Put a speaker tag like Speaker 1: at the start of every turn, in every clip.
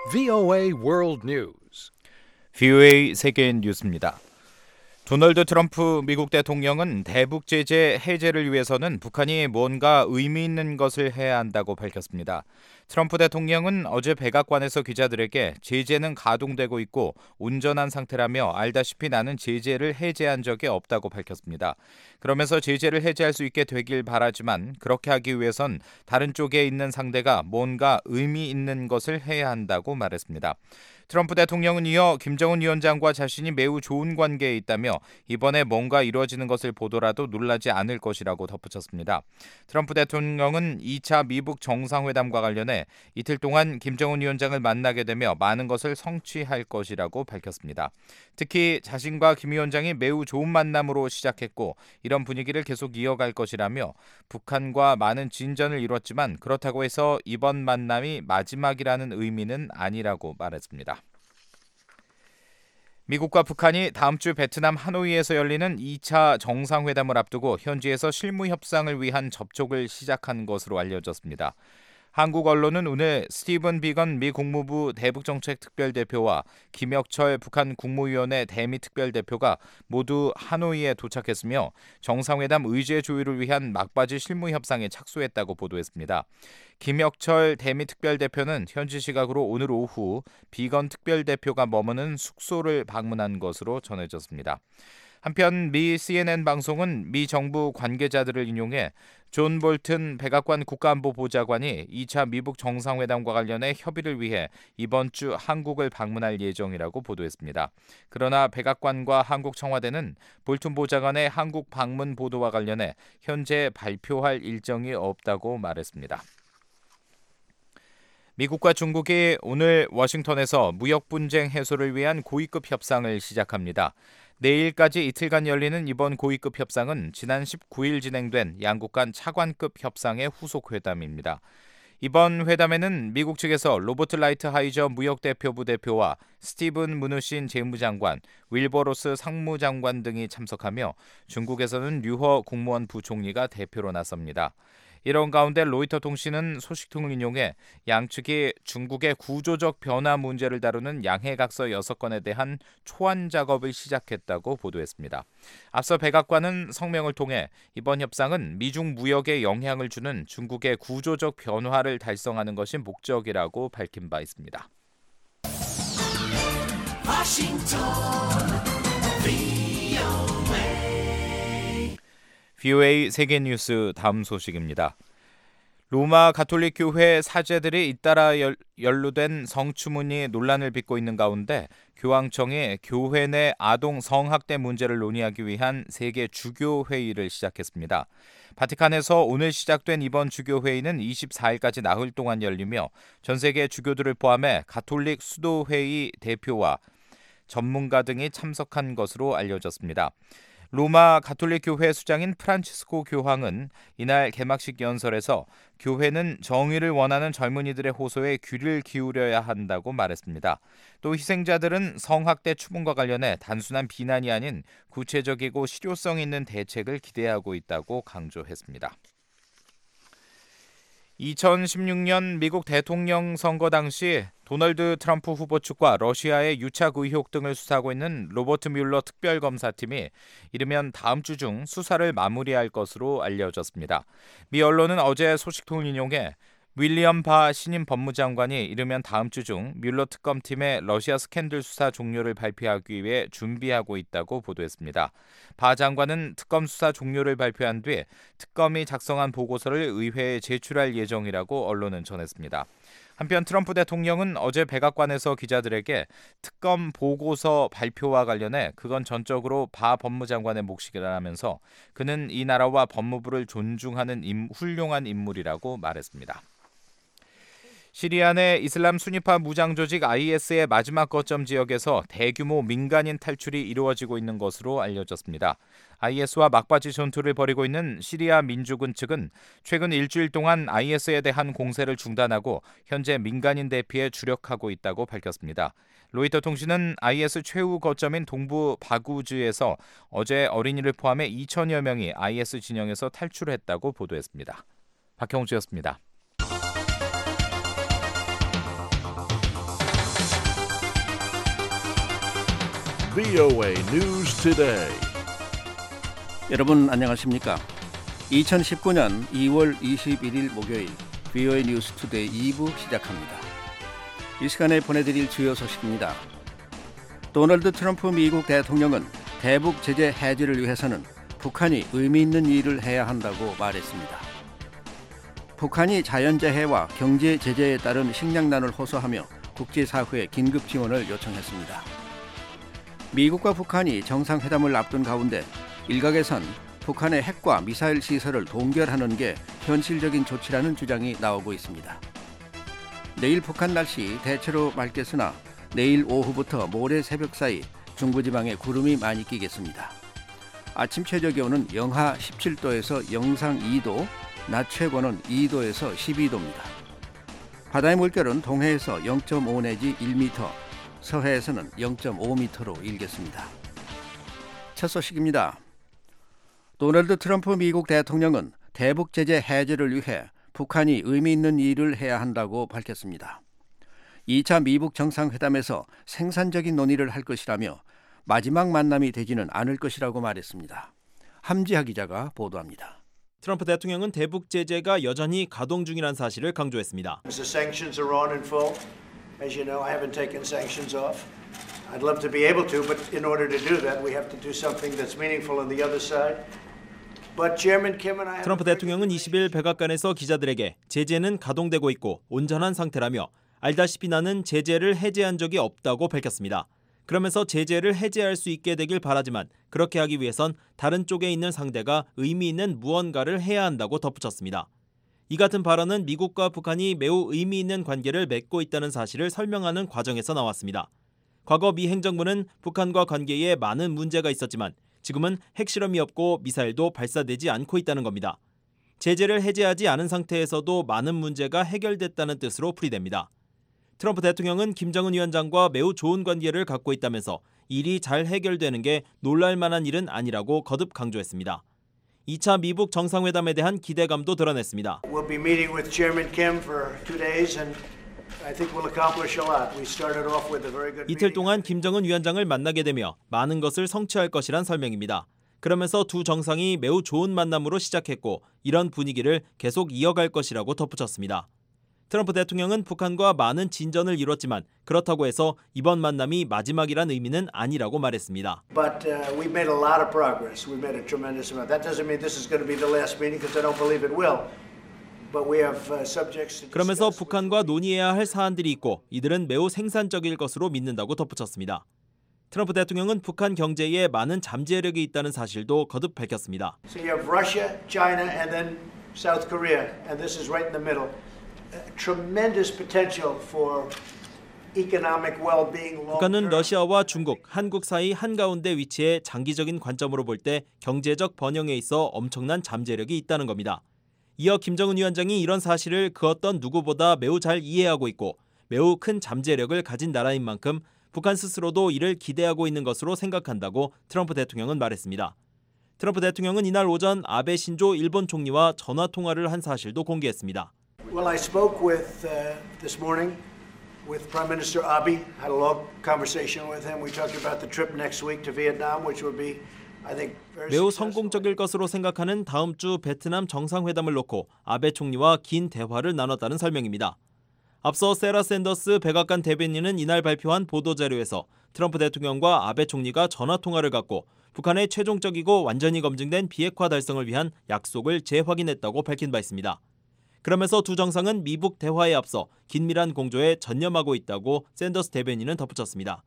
Speaker 1: VOA World News.
Speaker 2: VOA 세계 뉴스입니다. 도널드 트럼프 미국 대통령은 대북 제재 해제를 위해서는 북한이 뭔가 의미 있는 것을 해야 한다고 밝혔습니다. 트럼프 대통령은 어제 백악관에서 기자들에게 제재는 가동되고 있고 온전한 상태라며 알다시피 나는 제재를 해제한 적이 없다고 밝혔습니다. 그러면서 제재를 해제할 수 있게 되길 바라지만 그렇게 하기 위해선 다른 쪽에 있는 상대가 뭔가 의미 있는 것을 해야 한다고 말했습니다. 트럼프 대통령은 이어 김정은 위원장과 자신이 매우 좋은 관계에 있다며 이번에 뭔가 이루어지는 것을 보더라도 놀라지 않을 것이라고 덧붙였습니다. 트럼프 대통령은 2차 미북 정상회담과 관련해 이틀 동안 김정은 위원장을 만나게 되며 많은 것을 성취할 것이라고 밝혔습니다. 특히 자신과 김 위원장이 매우 좋은 만남으로 시작했고 이런 분위기를 계속 이어갈 것이라며 북한과 많은 진전을 이뤘지만 그렇다고 해서 이번 만남이 마지막이라는 의미는 아니라고 말했습니다. 미국과 북한이 다음 주 베트남 하노이에서 열리는 2차 정상회담을 앞두고 현지에서 실무 협상을 위한 접촉을 시작한 것으로 알려졌습니다. 한국 언론은 오늘 스티븐 비건 미 국무부 대북정책특별대표와 김혁철 북한 국무위원회 대미특별대표가 모두 하노이에 도착했으며 정상회담 의제 조율을 위한 막바지 실무 협상에 착수했다고 보도했습니다. 김혁철 대미특별대표는 현지 시각으로 오늘 오후 비건 특별대표가 머무는 숙소를 방문한 것으로 전해졌습니다. 한편 미 CNN 방송은 미 정부 관계자들을 인용해 존 볼튼 백악관 국가안보보좌관이 2차 미북 정상회담과 관련해 협의를 위해 이번 주 한국을 방문할 예정이라고 보도했습니다. 그러나 백악관과 한국 청와대는 볼튼 보좌관의 한국 방문 보도와 관련해 현재 발표할 일정이 없다고 말했습니다. 미국과 중국이 오늘 워싱턴에서 무역 분쟁 해소를 위한 고위급 협상을 시작합니다. 내일까지 이틀간 열리는 이번 고위급 협상은 지난 19일 진행된 양국 간 차관급 협상의 후속 회담입니다. 이번 회담에는 미국 측에서 로버트 라이트하이저 무역대표부 대표와 스티븐 무누신 재무장관, 윌버 로스 상무장관 등이 참석하며 중국에서는 류허 국무원 부총리가 대표로 나섭니다. 이런 가운데 로이터 통신은 소식통을 인용해 양측이 중국의 구조적 변화 문제를 다루는 양해각서 6건에 대한 초안 작업을 시작했다고 보도했습니다. 앞서 백악관은 성명을 통해 이번 협상은 미중 무역에 영향을 주는 중국의 구조적 변화를 달성하는 것이 목적이라고 밝힌 바 있습니다. VOA 세계뉴스 다음 소식입니다. 로마 가톨릭 교회 사제들이 잇따라 연루된 성추문이 논란을 빚고 있는 가운데 교황청이 교회 내 아동 성학대 문제를 논의하기 위한 세계 주교 회의를 시작했습니다. 바티칸에서 오늘 시작된 이번 주교 회의는 24일까지 나흘 동안 열리며 전 세계 주교들을 포함해 가톨릭 수도회의 대표와 전문가 등이 참석한 것으로 알려졌습니다. 로마 가톨릭 교회 수장인 프란치스코 교황은 이날 개막식 연설에서 교회는 정의를 원하는 젊은이들의 호소에 귀를 기울여야 한다고 말했습니다. 또 희생자들은 성학대 추문과 관련해 단순한 비난이 아닌 구체적이고 실효성 있는 대책을 기대하고 있다고 강조했습니다. 2016년 미국 대통령 선거 당시 도널드 트럼프 후보 측과 러시아의 유착 의혹 등을 수사하고 있는 로버트 뮬러 특별검사팀이 이르면 다음 주 중 수사를 마무리할 것으로 알려졌습니다. 미 언론은 어제 소식통을 인용해 윌리엄 바 신임 법무장관이 이르면 다음 주 중 뮬러 특검팀의 러시아 스캔들 수사 종료를 발표하기 위해 준비하고 있다고 보도했습니다. 바 장관은 특검 수사 종료를 발표한 뒤 특검이 작성한 보고서를 의회에 제출할 예정이라고 언론은 전했습니다. 한편 트럼프 대통령은 어제 백악관에서 기자들에게 특검 보고서 발표와 관련해 그건 전적으로 바 법무장관의 몫이라면서 그는 이 나라와 법무부를 존중하는 훌륭한 인물이라고 말했습니다. 시리아 내 이슬람 순위파 무장 조직 IS의 마지막 거점 지역에서 대규모 민간인 탈출이 이루어지고 있는 것으로 알려졌습니다. IS와 막바지 전투를 벌이고 있는 시리아 민주군 측은 최근 일주일 동안 IS에 대한 공세를 중단하고 현재 민간인 대피에 주력하고 있다고 밝혔습니다. 로이터 통신은 IS 최후 거점인 동부 바구즈에서 어제 어린이를 포함해 2천여 명이 IS 진영에서 탈출했다고 보도했습니다. 박형주였습니다.
Speaker 3: VOA News Today.
Speaker 4: 여러분 안녕하십니까? 2019년 2월 21일 목요일 VOA 뉴스 투데이 2부 시작합니다. 이 시간에 보내드릴 주요 소식입니다. 도널드 트럼프 미국 대통령은 대북 제재 해제를 위해서는 북한이 의미 있는 일을 해야 한다고 말했습니다. 북한이 자연재해와 경제 제재에 따른 식량난을 호소하며 국제사회에 긴급 지원을 요청했습니다. 미국과 북한이 정상회담을 앞둔 가운데 일각에선 북한의 핵과 미사일 시설을 동결하는 게 현실적인 조치라는 주장이 나오고 있습니다. 내일 북한 날씨 대체로 맑겠으나 내일 오후부터 모레 새벽 사이 중부지방에 구름이 많이 끼겠습니다. 아침 최저기온은 영하 17도에서 영상 2도, 낮 최고는 2도에서 12도입니다. 바다의 물결은 동해에서 0.5 내지 1m, 서해에서는 0.5m로 일겠습니다. 첫 소식입니다. 도널드 트럼프 미국 대통령은 대북 제재 해제를 위해 북한이 의미 있는 일을 해야 한다고 밝혔습니다. 2차 미북 정상회담에서 생산적인 논의를 할 것이라며 마지막 만남이 되지는 않을 것이라고 말했습니다. 함지하 기자가 보도합니다.
Speaker 5: 트럼프 대통령은 대북 제재가 여전히 가동 중이라는 사실을 강조했습니다.
Speaker 6: The sanctions are on in full. As you know, I haven't taken sanctions off. I'd love to be able to, but in order to do that, we have to do something that's meaningful on the other side. But Chairman Kim and I
Speaker 5: 트럼프 대통령은 20일 백악관에서 기자들에게 제재는 가동되고 있고 온전한 상태라며 알다시피 나는 제재를 해제한 적이 없다고 밝혔습니다. 그러면서 제재를 해제할 수 있게 되길 바라지만 그렇게 하기 위해선 다른 쪽에 있는 상대가 의미 있는 무언가를 해야 한다고 덧붙였습니다. 이 같은 발언은 미국과 북한이 매우 의미 있는 관계를 맺고 있다는 사실을 설명하는 과정에서 나왔습니다. 과거 미 행정부는 북한과 관계에 많은 문제가 있었지만 지금은 핵실험이 없고 미사일도 발사되지 않고 있다는 겁니다. 제재를 해제하지 않은 상태에서도 많은 문제가 해결됐다는 뜻으로 풀이됩니다. 트럼프 대통령은 김정은 위원장과 매우 좋은 관계를 갖고 있다면서 일이 잘 해결되는 게 놀랄 만한 일은 아니라고 거듭 강조했습니다. 2차 미북 정상회담에 대한 기대감도 드러냈습니다.
Speaker 6: We'll be meeting with Chairman Kim for 2 days and I think we'll accomplish a lot. We started off with a very good meeting.
Speaker 5: 이틀 동안 김정은 위원장을 만나게 되며 많은 것을 성취할 것이란 설명입니다. 그러면서 두 정상이 매우 좋은 만남으로 시작했고 이런 분위기를 계속 이어갈 것이라고 덧붙였습니다. 트럼프 대통령은 북한과 많은 진전을 이뤘지만 그렇다고 해서 이번 만남이 마지막이란 의미는 아니라고 말했습니다.
Speaker 6: But we've made a lot of progress. We've made a tremendous amount. That doesn't mean this is going to be the last meeting because I don't believe it will. But we have subjects to discuss.
Speaker 5: 그러면서 북한과 논의해야 할 사안들이 있고 이들은 매우 생산적일 것으로 믿는다고 덧붙였습니다. 트럼프 대통령은 북한 경제에 많은 잠재력이 있다는 사실도 거듭 밝혔습니다.
Speaker 6: So you have Russia, China, and then South Korea, and this is right in the middle. Tremendous potential for economic well-being.
Speaker 5: 북한은 러시아와 중국, 한국 사이 한가운데 위치해 장기적인 관점으로 볼 때 경제적 번영에 있어 엄청난 잠재력이 있다는 겁니다. 이어 김정은 위원장이 이런 사실을 그 어떤 누구보다 매우 잘 이해하고 있고 매우 큰 잠재력을 가진 나라인 만큼 북한 스스로도 이를 기대하고 있는 것으로 생각한다고 트럼프 대통령은 말했습니다. 트럼프 대통령은 이날 오전 아베 신조 일본 총리와 전화 통화를 한 사실도 공개했습니다.
Speaker 6: Well, I spoke with this morning with Prime Minister Abe. Had a long conversation with him. We talked about the trip next week to Vietnam, which would be, I think, very
Speaker 5: 매우
Speaker 6: successful.
Speaker 5: 성공적일 것으로 생각하는 다음 주 베트남 정상회담을 놓고 아베 총리와 긴 대화를 나눴다는 설명입니다. 앞서 세라 샌더스 백악관 대변인은 이날 발표한 보도자료에서 트럼프 대통령과 아베 총리가 전화통화를 갖고 북한의 최종적이고 완전히 검증된 비핵화 달성을 위한 약속을 재확인했다고 밝힌 바 있습니다. 그러면서 두 정상은 미북 대화에 앞서 긴밀한 공조에 전념하고 있다고 샌더스 대변인은 덧붙였습니다.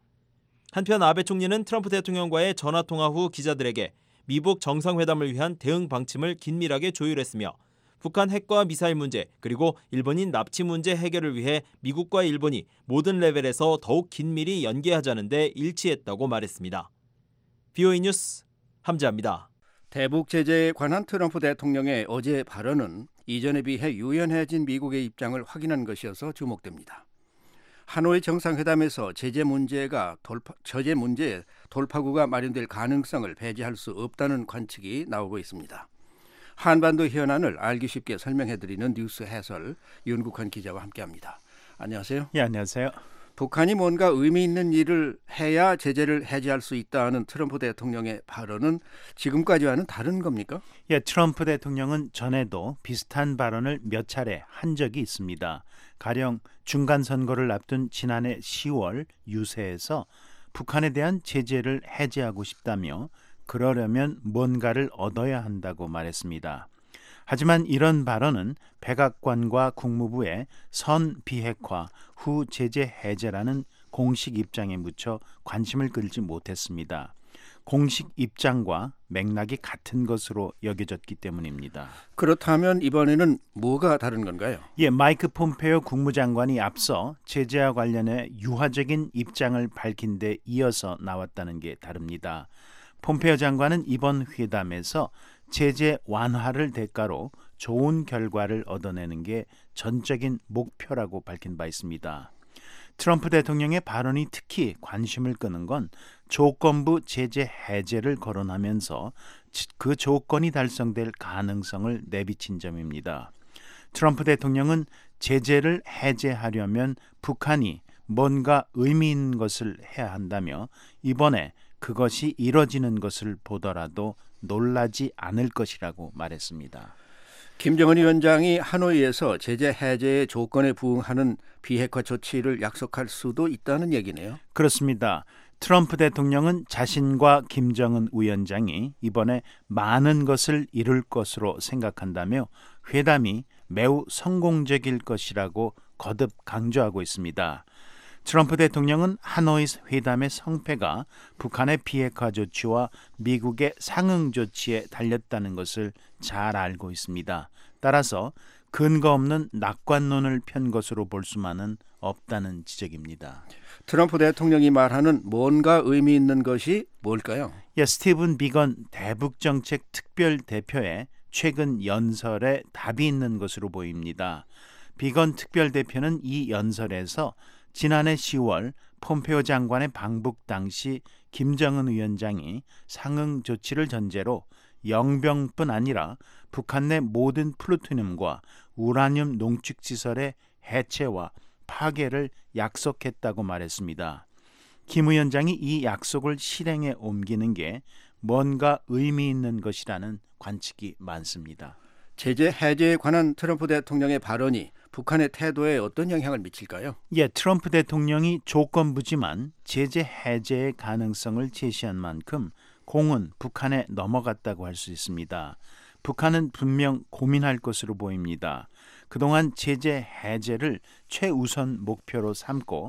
Speaker 5: 한편 아베 총리는 트럼프 대통령과의 전화통화 후 기자들에게 미북 정상회담을 위한 대응 방침을 긴밀하게 조율했으며 북한 핵과 미사일 문제 그리고 일본인 납치 문제 해결을 위해 미국과 일본이 모든 레벨에서 더욱 긴밀히 연계하자는 데 일치했다고 말했습니다. VOA 뉴스 함지아입니다.
Speaker 4: 대북 제재에 관한 트럼프 대통령의 어제 발언은 이전에 비해 유연해진 미국의 입장을 확인한 것이어서 주목됩니다. 하노이 정상회담에서 제재 문제의 돌파구가 마련될 가능성을 배제할 수 없다는 관측이 나오고 있습니다. 한반도 현안을 알기 쉽게 설명해드리는 뉴스 해설 윤국환 기자와 함께합니다. 안녕하세요.
Speaker 7: 예, 안녕하세요.
Speaker 4: 북한이 뭔가 의미 있는 일을 해야 제재를 해제할 수 있다는 트럼프 대통령의 발언은 지금까지와는 다른 겁니까?
Speaker 7: 예, 트럼프 대통령은 전에도 비슷한 발언을 몇 차례 한 적이 있습니다. 가령 중간 선거를 앞둔 지난해 10월 유세에서 북한에 대한 제재를 해제하고 싶다며 그러려면 뭔가를 얻어야 한다고 말했습니다. 하지만 이런 발언은 백악관과 국무부의 선 비핵화 후 제재 해제라는 공식 입장에 묻혀 관심을 끌지 못했습니다. 공식 입장과 맥락이 같은 것으로 여겨졌기 때문입니다.
Speaker 4: 그렇다면 이번에는 뭐가 다른 건가요?
Speaker 7: 예, 마이크 폼페이오 국무장관이 앞서 제재와 관련해 유화적인 입장을 밝힌 데 이어서 나왔다는 게 다릅니다. 폼페이오 장관은 이번 회담에서 제재 완화를 대가로 좋은 결과를 얻어내는 게 전적인 목표라고 밝힌 바 있습니다. 트럼프 대통령의 발언이 특히 관심을 끄는 건 조건부 제재 해제를 거론하면서 그 조건이 달성될 가능성을 내비친 점입니다. 트럼프 대통령은 제재를 해제하려면 북한이 뭔가 의미 있는 것을 해야 한다며 이번에 그것이 이뤄지는 것을 보더라도 놀라지 않을 것이라고 말했습니다.
Speaker 4: 김정은 위원장이 하노이에서 제재 해제의 조건에 부응하는 비핵화 조치를 약속할 수도 있다는 얘기네요.
Speaker 7: 그렇습니다. 트럼프 대통령은 자신과 김정은 위원장이 이번에 많은 것을 이룰 것으로 생각한다며 회담이 매우 성공적일 것이라고 거듭 강조하고 있습니다. 트럼프 대통령은 하노이 회담의 성패가 북한의 비핵화 조치와 미국의 상응 조치에 달렸다는 것을 잘 알고 있습니다. 따라서 근거 없는 낙관론을 편 것으로 볼 수만은 없다는 지적입니다.
Speaker 4: 트럼프 대통령이 말하는 뭔가 의미 있는 것이 뭘까요?
Speaker 7: 예, 스티븐 비건 대북정책 특별대표의 최근 연설에 답이 있는 것으로 보입니다. 비건 특별대표는 이 연설에서 지난해 10월 폼페이오 장관의 방북 당시 김정은 위원장이 상응 조치를 전제로 영병뿐 아니라 북한 내 모든 플루토늄과 우라늄 농축시설의 해체와 파괴를 약속했다고 말했습니다. 김 위원장이 이 약속을 실행에 옮기는 게 뭔가 의미 있는 것이라는 관측이 많습니다.
Speaker 4: 제재 해제에 관한 트럼프 대통령의 발언이 북한의 태도에 어떤 영향을 미칠까요?
Speaker 7: 예, 트럼프 대통령이 조건부지만 제재 해제의 가능성을 제시한 만큼 공은 북한에 넘어갔다고 할 수 있습니다. 북한은 분명 고민할 것으로 보입니다. 그동안 제재 해제를 최우선 목표로 삼고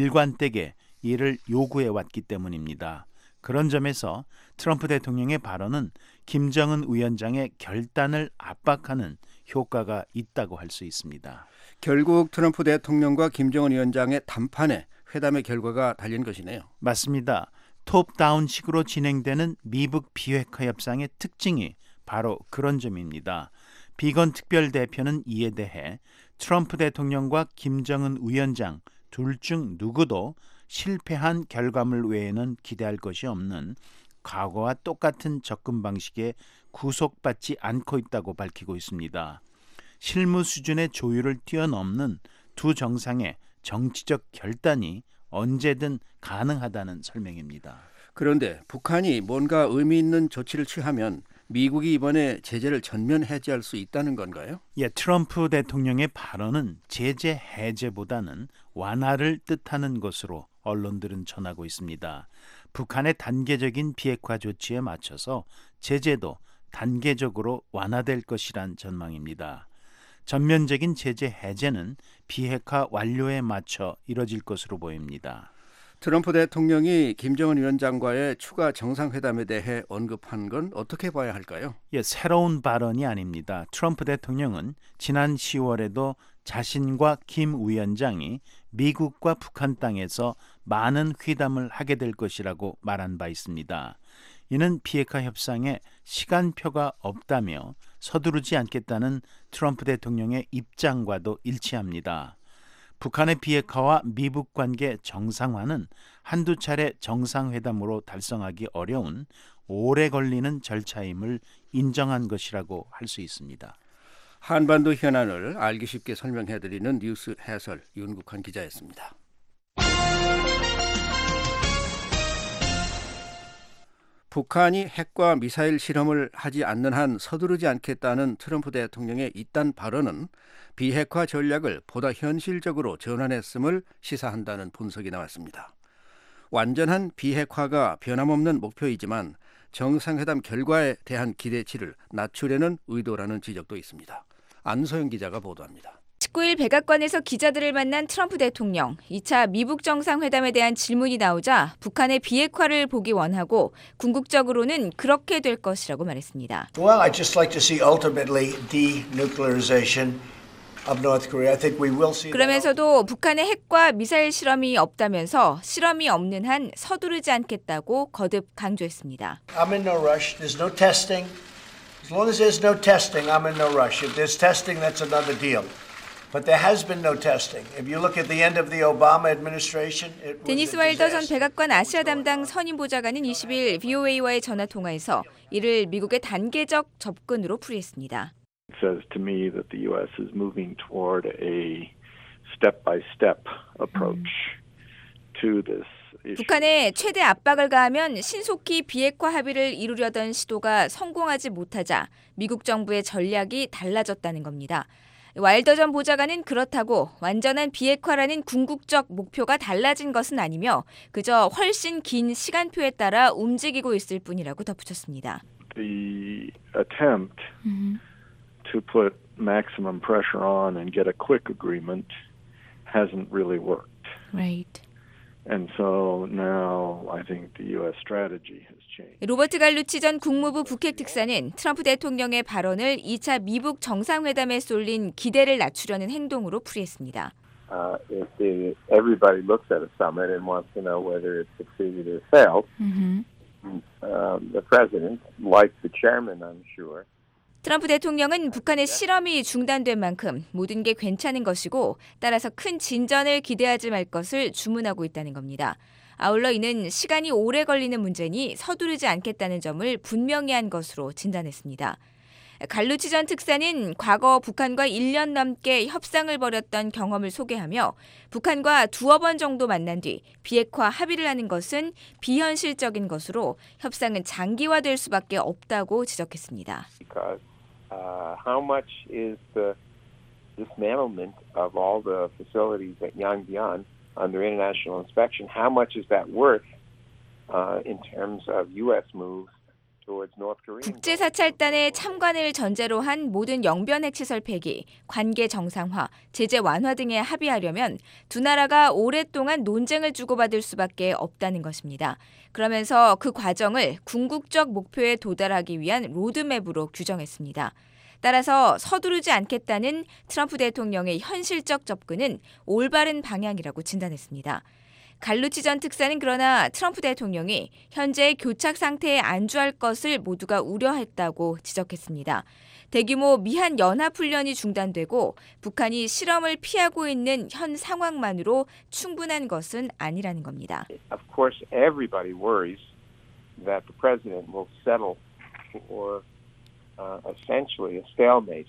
Speaker 7: 일관되게 이를 요구해 왔기 때문입니다. 그런 점에서 트럼프 대통령의 발언은 김정은 위원장의 결단을 압박하는 효과가 있다고 할 수 있습니다.
Speaker 4: 결국 트럼프 대통령과 김정은 위원장의 담판에 회담의 결과가 달린 것이네요.
Speaker 7: 맞습니다. 톱다운식으로 진행되는 미북 비핵화 협상의 특징이 바로 그런 점입니다. 비건 특별대표는 이에 대해 트럼프 대통령과 김정은 위원장 둘 중 누구도 실패한 결과물 외에는 기대할 것이 없는 과거와 똑같은 접근 방식에 구속받지 않고 있다고 밝히고 있습니다. 실무 수준의 조율을 뛰어넘는 두 정상의 정치적 결단이 언제든 가능하다는 설명입니다.
Speaker 4: 그런데 북한이 뭔가 의미 있는 조치를 취하면 미국이 이번에 제재를 전면 해제할 수 있다는 건가요?
Speaker 7: 예, 트럼프 대통령의 발언은 제재 해제보다는 완화를 뜻하는 것으로 언론들은 전하고 있습니다. 북한의 단계적인 비핵화 조치에 맞춰서 제재도 단계적으로 완화될 것이란 전망입니다. 전면적인 제재 해제는 비핵화 완료에 맞춰 이뤄질 것으로 보입니다.
Speaker 4: 트럼프 대통령이 김정은 위원장과의 추가 정상회담에 대해 언급한 건 어떻게 봐야 할까요?
Speaker 7: 예, 새로운 발언이 아닙니다. 트럼프 대통령은 지난 10월에도 자신과 김 위원장이 미국과 북한 땅에서 많은 회담을 하게 될 것이라고 말한 바 있습니다. 이는 비핵화 협상에 시간표가 없다며 서두르지 않겠다는 트럼프 대통령의 입장과도 일치합니다. 북한의 비핵화와 미북 관계 정상화는 한두 차례 정상회담으로 달성하기 어려운 오래 걸리는 절차임을 인정한 것이라고 할 수 있습니다.
Speaker 4: 한반도 현안을 알기 쉽게 설명해드리는 뉴스 해설 윤국환 기자였습니다. 북한이 핵과 미사일 실험을 하지 않는 한 서두르지 않겠다는 트럼프 대통령의 이딴 발언은 비핵화 전략을 보다 현실적으로 전환했음을 시사한다는 분석이 나왔습니다. 완전한 비핵화가 변함없는 목표이지만 정상회담 결과에 대한 기대치를 낮추려는 의도라는 지적도 있습니다. 안소영 기자가 보도합니다.
Speaker 8: 19일 백악관에서 기자들을 만난 트럼프 대통령. 2차 미북 정상회담에 대한 질문이 나오자 북한의 비핵화를 보기 원하고 궁극적으로는 그렇게 될 것이라고 말했습니다.
Speaker 6: Well, I'd just like to see ultimately denuclearization of North Korea. I think we will see.
Speaker 8: 그러면서도 북한의 핵과 미사일 실험이 없다면서 실험이 없는 한 서두르지 않겠다고 거듭 강조했습니다.
Speaker 6: I'm in no rush. There's no testing. As long as there's no testing, I'm in no rush. If there's testing, that's another deal. But there has been no testing. If you look at the end of the Obama administration, it was
Speaker 8: 데니스 와일더 전 백악관 아시아 담당 선임 보좌관은 20일 VOA와의 전화 통화에서 이를 미국의 단계적 접근으로 풀이했습니다.
Speaker 3: It says to me that the U.S. is moving toward a step-by-step approach to this issue.
Speaker 8: 북한에 최대 압박을 가하면 신속히 비핵화 합의를 이루려던 시도가 성공하지 못하자 미국 정부의 전략이 달라졌다는 겁니다. 와일더 전 보좌관은 그렇다고 완전한 비핵화라는 궁극적 목표가 달라진 것은 아니며 그저 훨씬 긴 시간표에 따라 움직이고 있을 뿐이라고 덧붙였습니다.
Speaker 3: The attempt to put maximum pressure on and get a quick agreement hasn't really worked.
Speaker 8: Right.
Speaker 3: And so now I think the U.S. strategy has changed.
Speaker 8: 로버트 갈루치 전 국무부 북핵 특사는 트럼프 대통령의 발언을 2차 미북 정상회담에 쏠린 기대를 낮추려는 행동으로 풀이했습니다.
Speaker 9: If everybody looks at a summit and wants to know whether it succeeded or failed, the president, like the chairman, I'm sure,
Speaker 8: 트럼프 대통령은 북한의 실험이 중단된 만큼 모든 게 괜찮은 것이고 따라서 큰 진전을 기대하지 말 것을 주문하고 있다는 겁니다. 아울러 이는 시간이 오래 걸리는 문제니 서두르지 않겠다는 점을 분명히 한 것으로 진단했습니다. 갈루치 전 특사는 과거 북한과 1년 넘게 협상을 벌였던 경험을 소개하며 북한과 두어 번 정도 만난 뒤 비핵화 합의를 하는 것은 비현실적인 것으로 협상은 장기화될 수밖에 없다고 지적했습니다.
Speaker 9: How much is the dismantlement of all the facilities at Yangbian under international inspection? How much is that worth in terms of U.S. moves towards North Korea?
Speaker 8: 국제사찰단의 참관을 전제로 한 모든 영변 핵시설 폐기, 관계 정상화, 제재 완화 등에 합의하려면 두 나라가 오랫동안 논쟁을 주고받을 수밖에 없다는 것입니다. 그러면서 그 과정을 궁극적 목표에 도달하기 위한 로드맵으로 규정했습니다. 따라서 서두르지 않겠다는 트럼프 대통령의 현실적 접근은 올바른 방향이라고 진단했습니다. 갈루치 전 특사는 그러나 트럼프 대통령이 현재의 교착 상태에 안주할 것을 모두가 우려했다고 지적했습니다. 대규모 미한 연합훈련이 중단되고 북한이 실험을 피하고 있는 현 상황만으로 충분한 것은 아니라는 겁니다.
Speaker 9: Of course, everybody worries that the president will settle for essentially a stalemate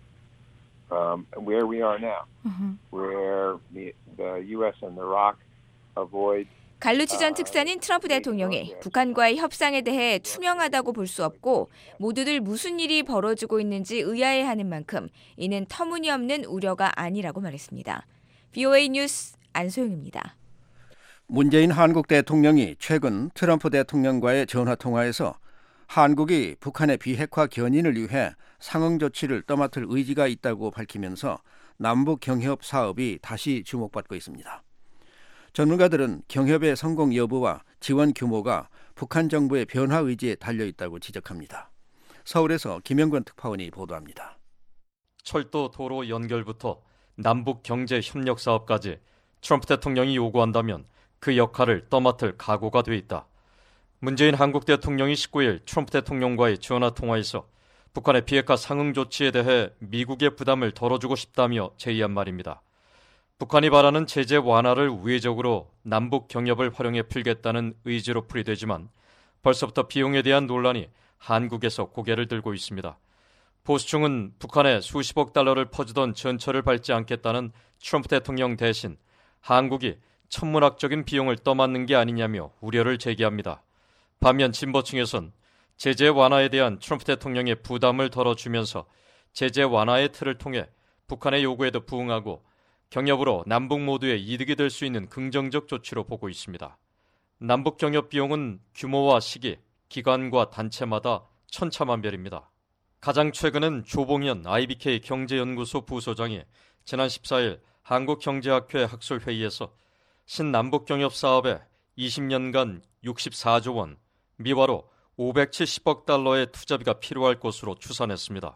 Speaker 9: where we are now, where the U.S. and Iraq avoid.
Speaker 8: 갈루치 전 특사는 트럼프 대통령이 북한과의 협상에 대해 투명하다고 볼 수 없고 모두들 무슨 일이 벌어지고 있는지 의아해하는 만큼 이는 터무니없는 우려가 아니라고 말했습니다. VOA 뉴스 안소영입니다.
Speaker 4: 문재인 한국 대통령이 최근 트럼프 대통령과의 전화통화에서 한국이 북한의 비핵화 견인을 위해 상응 조치를 떠맡을 의지가 있다고 밝히면서 남북 경협 사업이 다시 주목받고 있습니다. 전문가들은 경협의 성공 여부와 지원 규모가 북한 정부의 변화 의지에 달려있다고 지적합니다. 서울에서 김영권 특파원이 보도합니다.
Speaker 10: 철도 도로 연결부터 남북 경제 협력 사업까지 트럼프 대통령이 요구한다면 그 역할을 떠맡을 각오가 돼 있다. 문재인 한국 대통령이 19일 트럼프 대통령과의 전화통화에서 북한의 비핵화 상응 조치에 대해 미국의 부담을 덜어주고 싶다며 제의한 말입니다. 북한이 바라는 제재 완화를 우회적으로 남북 경협을 활용해 풀겠다는 의지로 풀이되지만 벌써부터 비용에 대한 논란이 한국에서 고개를 들고 있습니다. 보수층은 북한에 수십억 달러를 퍼주던 전철을 밟지 않겠다는 트럼프 대통령 대신 한국이 천문학적인 비용을 떠맡는 게 아니냐며 우려를 제기합니다. 반면 진보층에선 제재 완화에 대한 트럼프 대통령의 부담을 덜어주면서 제재 완화의 틀을 통해 북한의 요구에도 부응하고 경협으로 남북 모두의 이득이 될 수 있는 긍정적 조치로 보고 있습니다. 남북 경협 비용은 규모와 시기, 기관과 단체마다 천차만별입니다. 가장 최근은 조봉현 IBK 경제연구소 부소장이 지난 14일 한국경제학회 학술회의에서 신남북 경협 사업에 20년간 64조 원, 미화로 570억 달러의 투자비가 필요할 것으로 추산했습니다.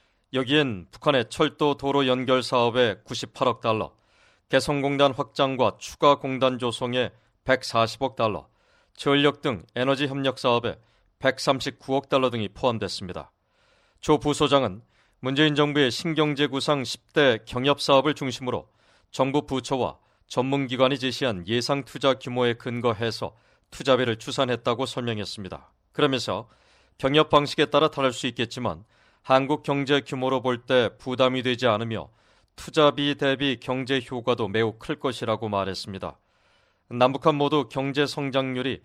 Speaker 10: 여기엔 북한의 철도 도로 연결 사업에 98억 달러, 개성공단 확장과 추가 공단 조성에 140억 달러, 전력 등 에너지 협력 사업에 139억 달러 등이 포함됐습니다. 조 부소장은 문재인 정부의 신경제 구상 10대 경협 사업을 중심으로 정부 부처와 전문기관이 제시한 예상 투자 규모에 근거해서 투자비를 추산했다고 설명했습니다. 그러면서 경협 방식에 따라 다를 수 있겠지만 한국 경제 규모로 볼 때 부담이 되지 않으며 투자비 대비 경제 효과도 매우 클 것이라고 말했습니다. 남북한 모두 경제 성장률이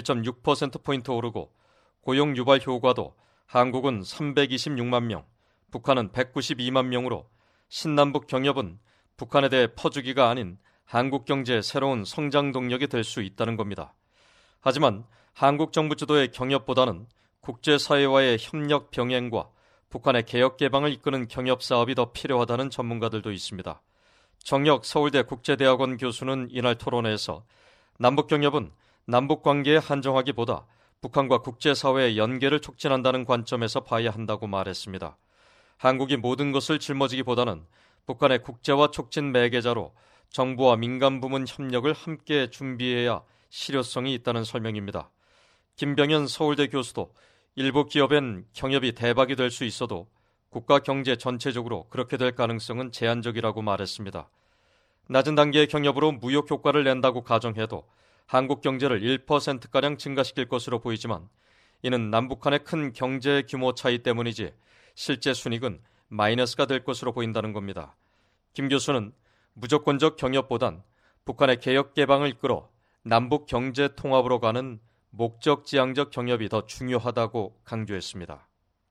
Speaker 10: 1.6%포인트 오르고 고용 유발 효과도 한국은 326만 명, 북한은 192만 명으로 신남북 경협은 북한에 대해 퍼주기가 아닌 한국 경제의 새로운 성장 동력이 될 수 있다는 겁니다. 하지만 한국 정부 주도의 경협보다는 국제사회와의 협력 병행과 북한의 개혁 개방을 이끄는 경협 사업이 더 필요하다는 전문가들도 있습니다. 정혁 서울대 국제대학원 교수는 이날 토론회에서 남북 경협은 남북 관계에 한정하기보다 북한과 국제사회의 연계를 촉진한다는 관점에서 봐야 한다고 말했습니다. 한국이 모든 것을 짊어지기보다는 북한의 국제화 촉진 매개자로 정부와 민간 부문 협력을 함께 준비해야 실효성이 있다는 설명입니다. 김병현 서울대 교수도 일부 기업엔 경협이 대박이 될 수 있어도 국가 경제 전체적으로 그렇게 될 가능성은 제한적이라고 말했습니다. 낮은 단계의 경협으로 무역 효과를 낸다고 가정해도 한국 경제를 1%가량 증가시킬 것으로 보이지만 이는 남북한의 큰 경제 규모 차이 때문이지 실제 순익은 마이너스가 될 것으로 보인다는 겁니다. 김 교수는 무조건적 경협보단 북한의 개혁 개방을 이끌어 남북 경제 통합으로 가는 목적지향적 경협이 더 중요하다고 강조했습니다.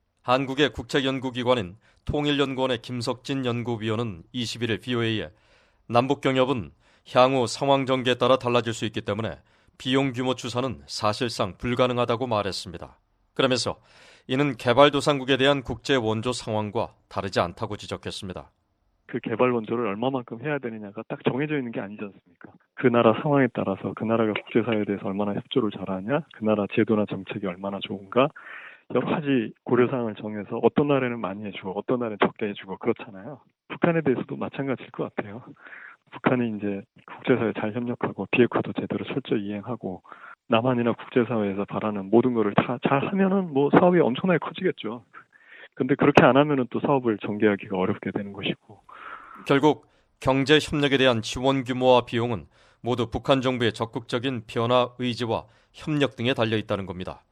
Speaker 10: 한국의 국책연구기관인 통일연구원의 김석진 연구위원은 21일 VOA에 남북 경협은 향후 상황 전개에 따라 달라질 수 있기 때문에 비용 규모 추산은 사실상 불가능하다고 말했습니다. 그러면서 이는 개발도상국에 대한 국제 원조 상황과 다르지 않다고 지적했습니다.
Speaker 11: 그 개발 원조를 얼마만큼 해야 되느냐가 딱 정해져 있는 게 아니지 않습니까? 그 나라 상황에 따라서 그 나라가 국제사회에 대해서 얼마나 협조를 잘하냐, 그 나라 제도나 정책이 얼마나 좋은가, 여러 가지 고려사항을 정해서 어떤 나라는 많이 해주고 어떤 나라는 적게 해주고 그렇잖아요. 북한에 대해서도 마찬가지일 것 같아요. 북한이 이제 국제사회에 잘 협력하고 비핵화도 제대로 철저히 이행하고 남한이나 국제사회에서 바라는 모든 거를 다 잘하면은 뭐 사업이 엄청나게 커지겠죠. 근데 그렇게 안 하면은 또 사업을 전개하기가 어렵게 되는 것이고.
Speaker 10: 결국 경제 협력에 대한 지원 규모와 비용은 모두 북한 정부의 적극적인 변화 의지와 협력 등에 달려 있다는 겁니다.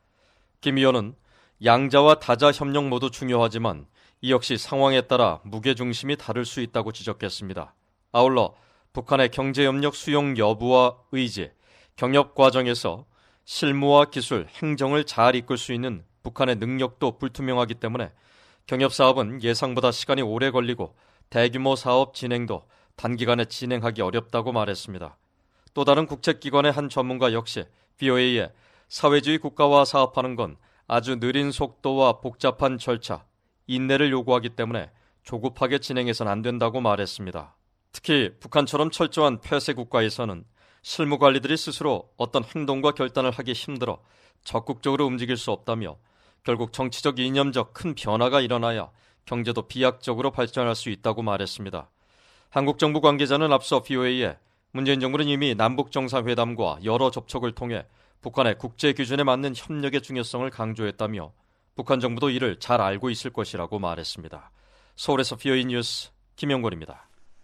Speaker 10: 김 의원은 양자와 다자 협력 모두 중요하지만 이 역시 상황에 따라 무게중심이 다를 수 있다고 지적했습니다. 아울러 북한의 경제협력 수용 여부와 의지, 경협 과정에서 실무와 기술, 행정을 잘 이끌 수 있는 북한의 능력도 불투명하기 때문에 경협 사업은 예상보다 시간이 오래 걸리고 대규모 사업 진행도 단기간에 진행하기 어렵다고 말했습니다. 또 다른 국책기관의 한 전문가 역시 VOA에 사회주의 국가와 사업하는 건 아주 느린 속도와 복잡한 절차, 인내를 요구하기 때문에 조급하게 진행해서는 안 된다고 말했습니다. 특히 북한처럼 철저한 폐쇄 국가에서는 실무 관리들이 스스로 어떤 행동과 결단을 하기 힘들어 적극적으로 움직일 수 없다며 결국 정치적 이념적 큰 변화가 일어나야 경제도 비약적으로 발전할 수 있다고 말했습니다. 한국 정부 관계자는 앞서 VOA에 문재인 정부는 이미 남북 정상회담과 여러 접촉을 통해 북한의 국제 기준에 맞는 협력의 중요성을 강조했다며 북한 정부도 이를 잘 알고 있을 것이라고 말했습니다. 서울에서 VOA 뉴스 김영권입니다.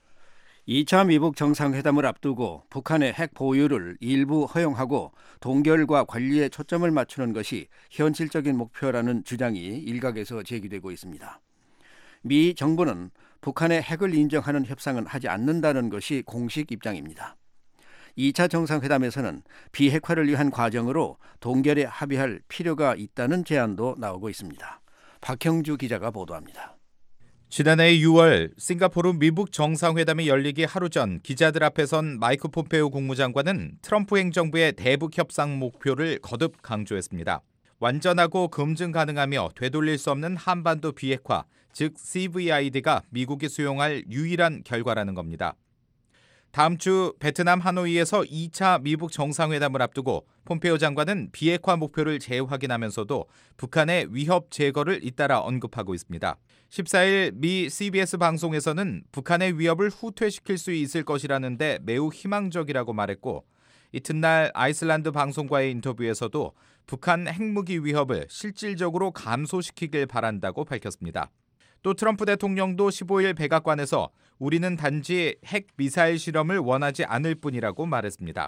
Speaker 4: 2차 미북 정상회담을 앞두고 북한의 핵 보유를 일부 허용하고 동결과 관리에 초점을 맞추는 것이 현실적인 목표라는 주장이 일각에서 제기되고 있습니다. 미 정부는 북한의 핵을 인정하는 협상은 하지 않는다는 것이 공식 입장입니다. 2차 정상회담에서는 비핵화를 위한 과정으로 동결에 합의할 필요가 있다는 제안도 나오고 있습니다. 박형주 기자가 보도합니다.
Speaker 2: 지난해 6월 싱가포르 미북 정상회담이 열리기 하루 전 기자들 앞에 선 마이크 폼페오 국무장관은 트럼프 행정부의 대북 협상 목표를 거듭 강조했습니다. 완전하고 검증 가능하며 되돌릴 수 없는 한반도 비핵화, 즉 CVID가 미국이 수용할 유일한 결과라는 겁니다. 다음 주 베트남 하노이에서 2차 미북 정상회담을 앞두고 폼페오 장관은 비핵화 목표를 재확인하면서도 북한의 위협 제거를 잇따라 언급하고 있습니다. 14일 미 CBS 방송에서는 북한의 위협을 후퇴시킬 수 있을 것이라는데 매우 희망적이라고 말했고, 이튿날 아이슬란드 방송과의 인터뷰에서도 북한 핵무기 위협을 실질적으로 감소시키길 바란다고 밝혔습니다. 또 트럼프 대통령도 15일 백악관에서 우리는 단지 핵 미사일 실험을 원하지 않을 뿐이라고 말했습니다.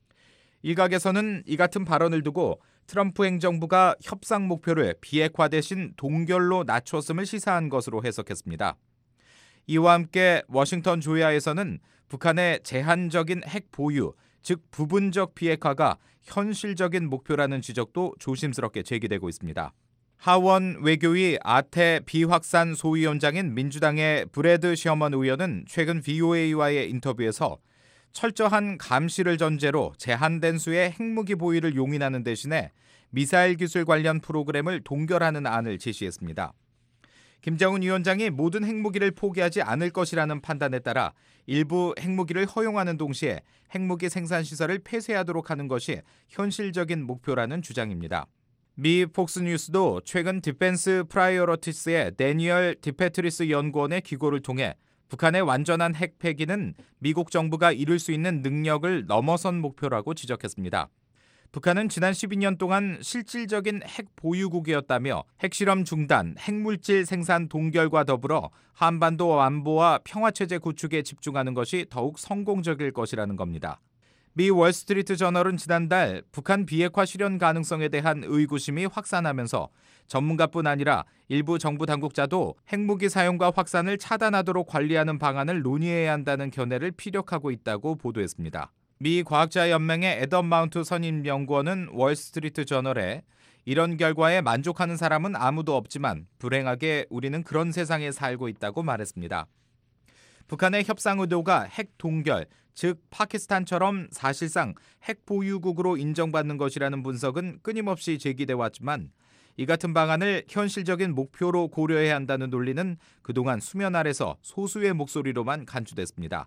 Speaker 2: 일각에서는 이 같은 발언을 두고 트럼프 행정부가 협상 목표를 비핵화 대신 동결로 낮췄음을 시사한 것으로 해석했습니다. 이와 함께 워싱턴 조야에서는 북한의 제한적인 핵 보유, 즉 부분적 비핵화가 현실적인 목표라는 지적도 조심스럽게 제기되고 있습니다. 하원 외교위 아태 비확산 소위원장인 민주당의 브래드 셔먼 의원은 최근 VOA와의 인터뷰에서 철저한 감시를 전제로 제한된 수의 핵무기 보유를 용인하는 대신에 미사일 기술 관련 프로그램을 동결하는 안을 제시했습니다. 김정은 위원장이 모든 핵무기를 포기하지 않을 것이라는 판단에 따라 일부 핵무기를 허용하는 동시에 핵무기 생산 시설을 폐쇄하도록 하는 것이 현실적인 목표라는 주장입니다. 미 폭스뉴스도 최근 디펜스 프라이어러티스의 데니얼 디페트리스 연구원의 기고를 통해 북한의 완전한 핵 폐기는 미국 정부가 이룰 수 있는 능력을 넘어선 목표라고 지적했습니다. 북한은 지난 12년 동안 실질적인 핵 보유국이었다며 핵실험 중단, 핵물질 생산 동결과 더불어 한반도 안보와 평화체제 구축에 집중하는 것이 더욱 성공적일 것이라는 겁니다. 미 월스트리트 저널은 지난달 북한 비핵화 실현 가능성에 대한 의구심이 확산하면서 전문가뿐 아니라 일부 정부 당국자도 핵무기 사용과 확산을 차단하도록 관리하는 방안을 논의해야 한다는 견해를 피력하고 있다고 보도했습니다. 미 과학자연맹의 애덤 마운트 선임 연구원은 월스트리트 저널에 이런 결과에 만족하는 사람은 아무도 없지만 불행하게 우리는 그런 세상에 살고 있다고 말했습니다. 북한의 협상 의도가 핵 동결, 즉 파키스탄처럼 사실상 핵 보유국으로 인정받는 것이라는 분석은 끊임없이 제기돼 왔지만 이 같은 방안을 현실적인 목표로 고려해야 한다는 논리는 그동안 수면 아래서 소수의 목소리로만 간주됐습니다.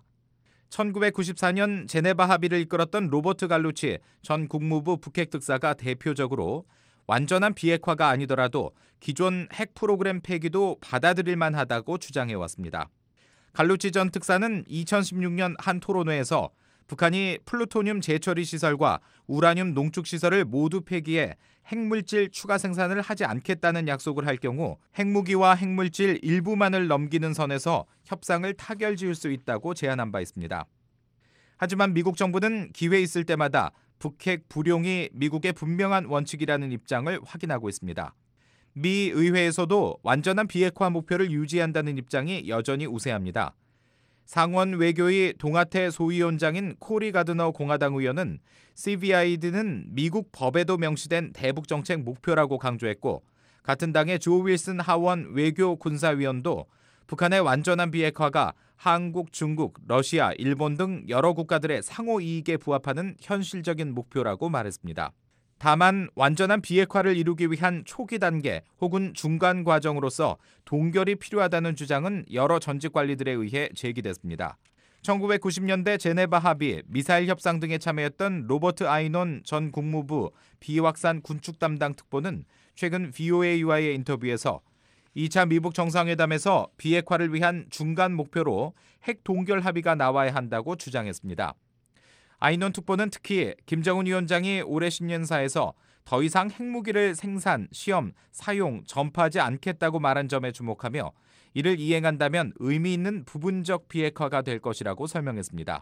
Speaker 2: 1994년 제네바 합의를 이끌었던 로버트 갈루치 전 국무부 북핵 특사가 대표적으로 완전한 비핵화가 아니더라도 기존 핵 프로그램 폐기도 받아들일 만하다고 주장해왔습니다. 갈루치 전 특사는 2016년 한 토론회에서 북한이 플루토늄 재처리 시설과 우라늄 농축 시설을 모두 폐기해 핵물질 추가 생산을 하지 않겠다는 약속을 할 경우 핵무기와 핵물질 일부만을 넘기는 선에서 협상을 타결지을 수 있다고 제안한 바 있습니다. 하지만 미국 정부는 기회 있을 때마다 북핵 불용이 미국의 분명한 원칙이라는 입장을 확인하고 있습니다. 미 의회에서도 완전한 비핵화 목표를 유지한다는 입장이 여전히 우세합니다. 상원 외교위 동아태 소위원장인 코리 가드너 공화당 의원은 CVID는 미국 법에도 명시된 대북정책 목표라고 강조했고, 같은 당의 조 윌슨 하원 외교군사위원도 북한의 완전한 비핵화가 한국, 중국, 러시아, 일본 등 여러 국가들의 상호 이익에 부합하는 현실적인 목표라고 말했습니다. 다만 완전한 비핵화를 이루기 위한 초기 단계 혹은 중간 과정으로서 동결이 필요하다는 주장은 여러 전직 관리들에 의해 제기됐습니다. 1990년대 제네바 합의, 미사일 협상 등에 참여했던 로버트 아이논 전 국무부 비확산 군축 담당 특보는 최근 VOA와의 인터뷰에서 2차 미북 정상회담에서 비핵화를 위한 중간 목표로 핵 동결 합의가 나와야 한다고 주장했습니다. 아이논 특보는 특히 김정은 위원장이 올해 신년사에서 더 이상 핵무기를 생산, 시험, 사용, 전파하지 않겠다고 말한 점에 주목하며 이를 이행한다면 의미 있는 부분적 비핵화가 될 것이라고 설명했습니다.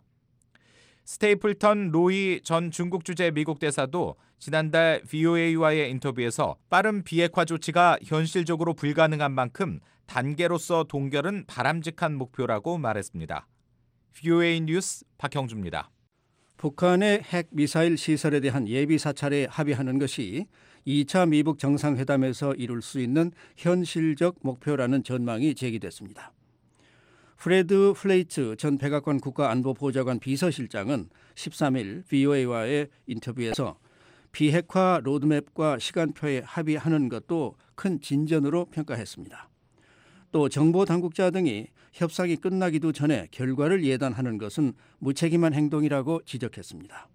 Speaker 2: 스테이플턴 로이 전 중국 주재 미국 대사도 지난달 VOA와의 인터뷰에서 빠른 비핵화 조치가 현실적으로 불가능한 만큼 단계로서 동결은 바람직한 목표라고 말했습니다. VOA 뉴스 박형주입니다.
Speaker 4: 북한의 핵 미사일 시설에 대한 예비 사찰에 합의하는 것이 2차 미북 정상회담에서 이룰 수 있는 현실적 목표라는 전망이 제기됐습니다. 프레드 플레이츠 전 백악관 국가안보보좌관 비서실장은 13일 VOA와의 인터뷰에서 비핵화 로드맵과 시간표에 합의하는 것도 큰 진전으로 평가했습니다. 또 정보 당국자 등이 협상이 끝나기도 전에 결과를 예단하는 것은 무책임한 행동이라고 지적했습니다.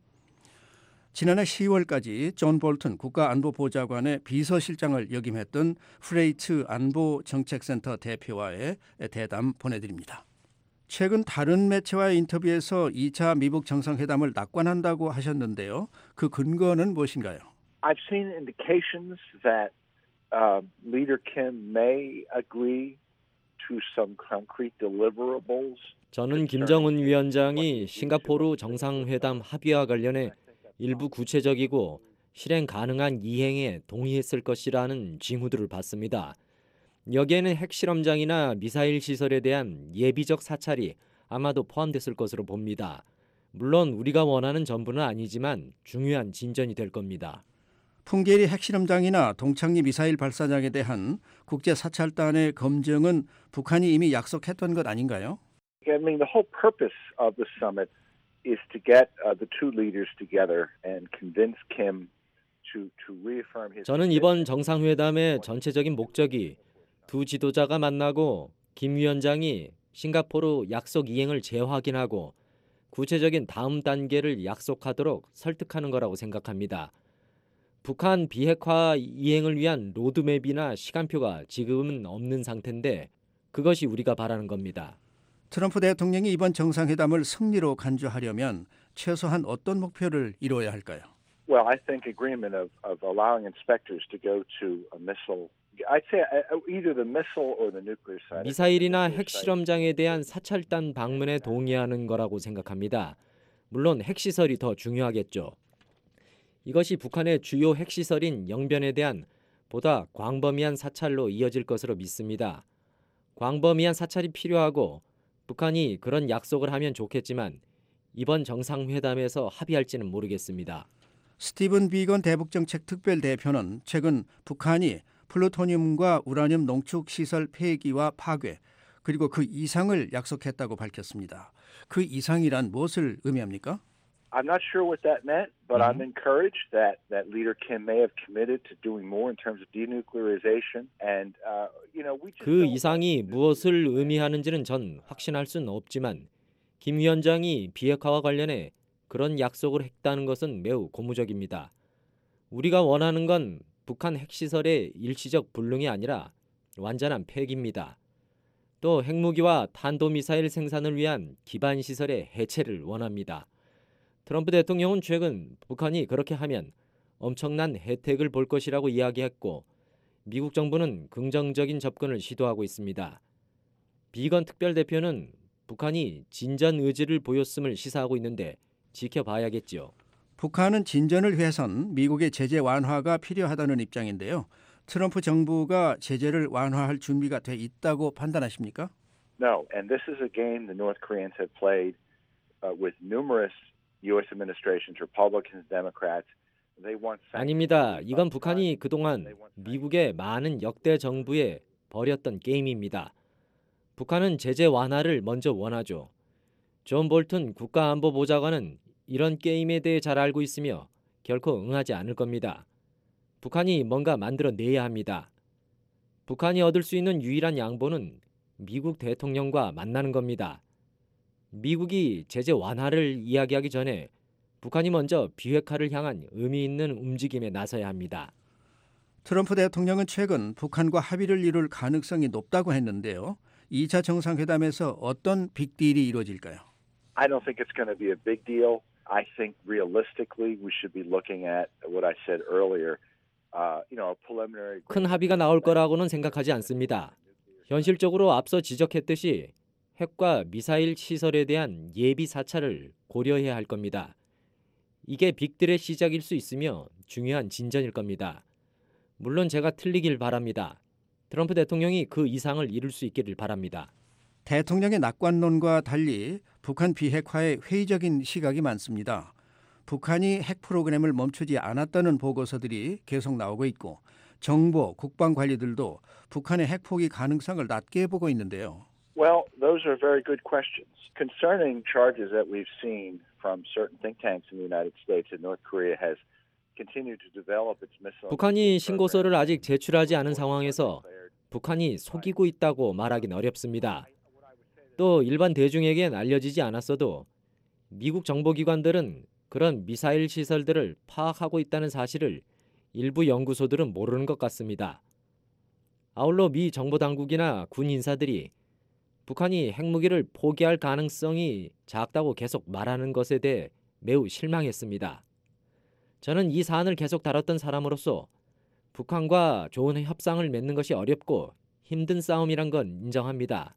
Speaker 4: 지난해 10월까지 존 볼튼 국가안보보좌관의 비서실장을 역임했던 프레이츠 안보정책센터 대표와의 대담 보내드립니다. 최근 다른 매체와의 인터뷰에서 2차 미북 정상회담을 낙관한다고 하셨는데요. 그 근거는 무엇인가요?
Speaker 12: I've seen indications that Leader Kim may agree to some concrete deliverables.
Speaker 13: 저는 김정은 위원장이 싱가포르 정상회담 합의와 관련해 일부 구체적이고 실행 가능한 이행에 동의했을 것이라는 징후들을 봤습니다. 여기에는 핵실험장이나 미사일 시설에 대한 예비적 사찰이 아마도 포함됐을 것으로 봅니다. 물론 우리가 원하는 전부는 아니지만 중요한 진전이 될 겁니다.
Speaker 4: 풍계리 핵실험장이나 동창리 미사일 발사장에 대한 국제 사찰단의 검증은 북한이 이미 약속했던 것 아닌가요?
Speaker 12: I mean, the whole purpose of the summit is to get the two leaders together and convince Kim to reaffirm his.
Speaker 13: 저는 이번 정상회담의 전체적인 목적이 두 지도자가 만나고 김 위원장이 싱가포르 약속 이행을 재확인하고 구체적인 다음 단계를 약속하도록 설득하는 거라고 생각합니다. 북한 비핵화 이행을 위한 로드맵이나 시간표가 지금은 없는 상태인데 그것이 우리가 바라는 겁니다.
Speaker 4: 트럼프 대통령이 이번 정상회담을 승리로 간주하려면 최소한 어떤 목표를 이루어야 할까요?
Speaker 12: Well, I think agreement of allowing inspectors to go to a missile. I'd say either the missile or the nuclear site.
Speaker 13: 미사일이나 핵실험장에 대한 사찰단 방문에 동의하는 거라고 생각합니다. 물론 핵시설이 더 중요하겠죠. 이것이 북한의 주요 핵시설인 영변에 대한 보다 광범위한 사찰로 이어질 것으로 믿습니다. 광범위한 사찰이 필요하고 북한이 그런 약속을 하면 좋겠지만 이번 정상회담에서 합의할지는 모르겠습니다.
Speaker 4: 스티븐 비건 대북정책 특별대표는 최근 북한이 플루토늄과 우라늄 농축시설 폐기와 파괴 그리고 그 이상을 약속했다고 밝혔습니다. 그 이상이란 무엇을 의미합니까?
Speaker 12: I'm not sure what that meant, but I'm encouraged that Leader Kim may have committed to doing more in terms of denuclearization and we just
Speaker 13: 그 이상이 무엇을 의미하는지는 전 확신할 수는 없지만 김 위원장이 비핵화와 관련해 그런 약속을 했다는 것은 매우 고무적입니다. 우리가 원하는 건 북한 핵시설의 일시적 불능이 아니라 완전한 폐기입니다. 또 핵무기와 탄도미사일 생산을 위한 기반 시설의 해체를 원합니다. 트럼프 대통령은 최근 북한이 그렇게 하면 엄청난 혜택을 볼 것이라고 이야기했고 미국 정부는 긍정적인 접근을 시도하고 있습니다. 비건 특별대표는 북한이 진전 의지를 보였음을 시사하고 있는데 지켜봐야겠죠.
Speaker 4: 북한은 진전을 위해선 미국의 제재 완화가 필요하다는 입장인데요. 트럼프 정부가 제재를 완화할 준비가 돼 있다고 판단하십니까?
Speaker 12: No, and this is a game the North Koreans have played with numerous U.S. administrations, Republicans, Democrats. They want sanctions.
Speaker 13: 아닙니다. 이건 북한이 그동안 미국의 많은 역대 정부에 벌였던 게임입니다. 북한은 제재 완화를 먼저 원하죠. 존 볼튼 국가안보보좌관은 이런 게임에 대해 잘 알고 있으며 결코 응하지 않을 겁니다. 북한이 뭔가 만들어내야 합니다. 북한이 얻을 수 있는 유일한 양보는 미국 대통령과 만나는 겁니다. 미국이 제재 완화를 이야기하기 전에 북한이 먼저 비핵화를 향한 의미 있는 움직임에 나서야 합니다.
Speaker 4: 트럼프 대통령은 최근 북한과 합의를 이룰 가능성이 높다고 했는데요. 2차 정상회담에서 어떤 빅딜이 이루어질까요?
Speaker 12: I don't think it's going to be a big deal. I think realistically we should be looking at what I said earlier. A preliminary.
Speaker 13: 큰 합의가 나올 거라고는 생각하지 않습니다. 현실적으로 앞서 지적했듯이 핵과 미사일 시설에 대한 예비 사찰을 고려해야 할 겁니다. 이게 빅딜의 시작일 수 있으며 중요한 진전일 겁니다. 물론 제가 틀리길 바랍니다. 트럼프 대통령이 그 이상을 이룰 수 있기를 바랍니다.
Speaker 4: 대통령의 낙관론과 달리 북한 비핵화에 회의적인 시각이 많습니다. 북한이 핵 프로그램을 멈추지 않았다는 보고서들이 계속 나오고 있고 정보, 국방 관리들도 북한의 핵 포기 가능성을 낮게 보고 있는데요.
Speaker 12: Well, those are very good questions. Concerning charges that we've seen from certain think tanks in the United States that North Korea has continued to develop its missile.
Speaker 13: 북한이 신고서를 아직 제출하지 않은 상황에서 북한이 속이고 있다고 말하기는 어렵습니다. 또 일반 대중에겐 알려지지 않았어도 미국 정보기관들은 그런 미사일 시설들을 파악하고 있다는 사실을 일부 연구소들은 모르는 것 같습니다. 아울러 미 정보당국이나 군 인사들이 북한이 핵무기를 포기할 가능성이 작다고 계속 말하는 것에 대해 매우 실망했습니다. 저는 이 사안을 계속 다뤘던 사람으로서 북한과 좋은 협상을 맺는 것이 어렵고 힘든 싸움이란 건 인정합니다.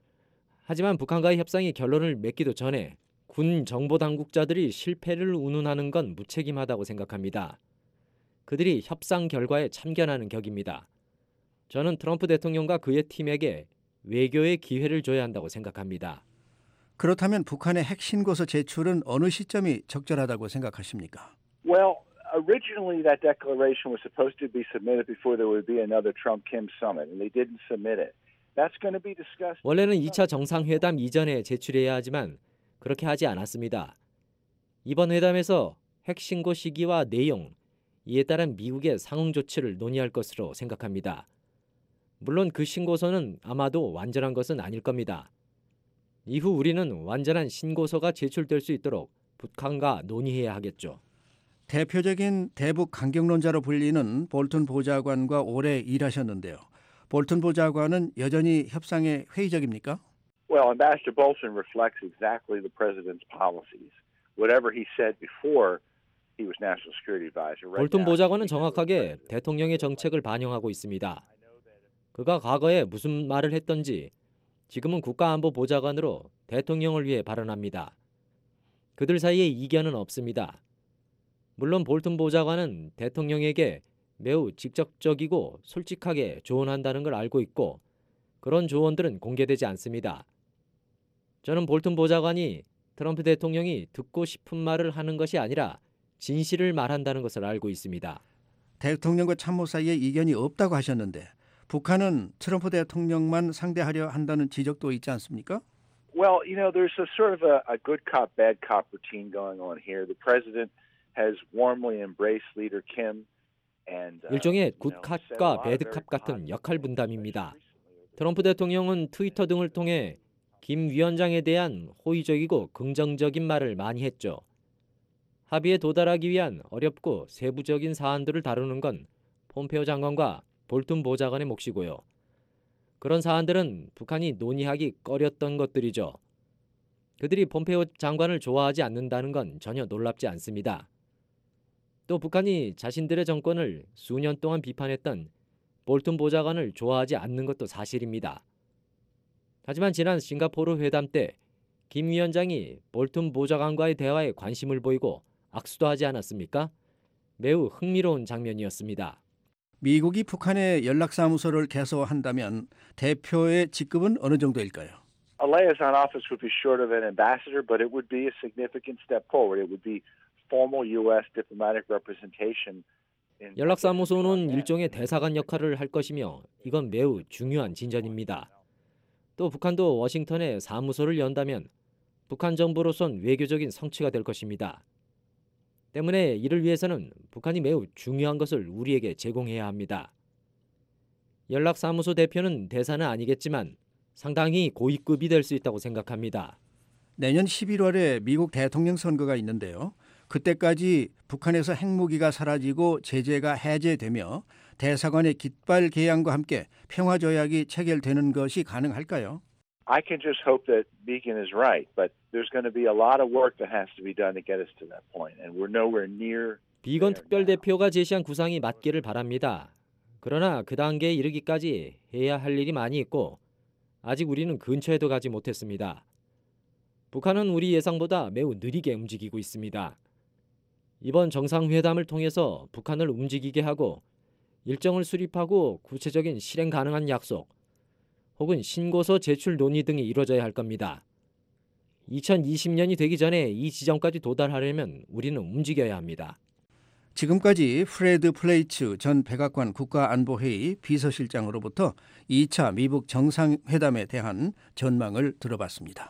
Speaker 13: 하지만 북한과의 협상이 결론을 맺기도 전에 군 정보당국자들이 실패를 운운하는 건 무책임하다고 생각합니다. 그들이 협상 결과에 참견하는 격입니다. 저는 트럼프 대통령과 그의 팀에게 외교의 기회를 줘야 한다고 생각합니다.
Speaker 4: 그렇다면 북한의 핵 신고서 제출은 어느 시점이 적절하다고 생각하십니까?
Speaker 12: Well, originally that declaration was supposed to be submitted before there would be another Trump-Kim summit, and they didn't submit it. That's going to be discussed.
Speaker 13: 원래는 2차 정상회담 이전에 제출해야 하지만 그렇게 하지 않았습니다. 이번 회담에서 핵 신고 시기와 내용, 이에 따른 미국의 상응 조치를 논의할 것으로 생각합니다. 물론 그 신고서는 아마도 완전한 것은 아닐 겁니다. 이후 우리는 완전한 신고서가 제출될 수 있도록 북한과 논의해야 하겠죠.
Speaker 4: 대표적인 대북 강경론자로 불리는 볼튼 보좌관과 오래 일하셨는데요. 볼튼 보좌관은 여전히 협상에 회의적입니까?
Speaker 12: Well, Ambassador Bolton reflects exactly the president's policies. Whatever he said before he was National Security Advisor.
Speaker 13: 볼튼 보좌관은 정확하게 대통령의 정책을 반영하고 있습니다. 그가 과거에 무슨 말을 했던지 지금은 국가안보보좌관으로 대통령을 위해 발언합니다. 그들 사이에 이견은 없습니다. 물론 볼튼 보좌관은 대통령에게 매우 직접적이고 솔직하게 조언한다는 걸 알고 있고 그런 조언들은 공개되지 않습니다. 저는 볼튼 보좌관이 트럼프 대통령이 듣고 싶은 말을 하는 것이 아니라 진실을 말한다는 것을 알고 있습니다.
Speaker 4: 대통령과 참모 사이에 이견이 없다고 하셨는데 북한은 트럼프 대통령만 상대하려 한다는 지적도 있지 않습니까?
Speaker 12: Well, you know, there's a sort of a good cop, bad cop routine going on here. The president has warmly embraced Leader Kim.
Speaker 13: 일종의 굿캅과 배드캅 같은 역할 분담입니다. 트럼프 대통령은 트위터 등을 통해 김 위원장에 대한 호의적이고 긍정적인 말을 많이 했죠. 합의에 도달하기 위한 어렵고 세부적인 사안들을 다루는 건 폼페오 장관과 볼튼 보좌관의 몫이고요. 그런 사안들은 북한이 논의하기 꺼렸던 것들이죠. 그들이 폼페오 장관을 좋아하지 않는다는 건 전혀 놀랍지 않습니다. 또 북한이 자신들의 정권을 수년 동안 비판했던 볼튼 보좌관을 좋아하지 않는 것도 사실입니다. 하지만 지난 싱가포르 회담 때 김 위원장이 볼튼 보좌관과의 대화에 관심을 보이고 악수도 하지 않았습니까? 매우 흥미로운 장면이었습니다.
Speaker 4: 미국이 북한의 연락사무소를 개소한다면 대표의 직급은 어느 정도일까요?
Speaker 12: A liaison office would be short of an ambassador, but it would be a significant step forward. It would be formal U.S. diplomatic representation.
Speaker 13: 연락사무소는 일종의 대사관 역할을 할 것이며 이건 매우 중요한 진전입니다. 또 북한도 워싱턴에 사무소를 연다면 북한 정부로선 외교적인 성취가 될 것입니다. 때문에 이를 위해서는 북한이 매우 중요한 것을 우리에게 제공해야 합니다. 연락사무소 대표는 대사는 아니겠지만 상당히 고위급이 될 수 있다고 생각합니다.
Speaker 4: 내년 11월에 미국 대통령 선거가 있는데요. 그때까지 북한에서 핵무기가 사라지고 제재가 해제되며 대사관의 깃발 개양과 함께 평화조약이 체결되는 것이 가능할까요?
Speaker 12: I can just hope that Beacon is right, but there's going to be a lot of work that has to be done to get us to that point, and we're nowhere near.
Speaker 13: 비건 특별대표가 제시한 구상이 맞기를 바랍니다. 그러나 그 단계에 이르기까지 해야 할 일이 많이 있고 아직 우리는 근처에도 가지 못했습니다. 북한은 우리 예상보다 매우 느리게 움직이고 있습니다. 이번 정상회담을 통해서 북한을 움직이게 하고 일정을 수립하고 구체적인 실행 가능한 약속 혹은 신고서 제출 논의 등이 이루어져야 할 겁니다. 2020년이 되기 전에 이 지점까지 도달하려면 우리는 움직여야 합니다.
Speaker 4: 지금까지 프레드 플레이츠 전 백악관 국가안보회의 비서실장으로부터 2차 미북 정상회담에 대한 전망을 들어봤습니다.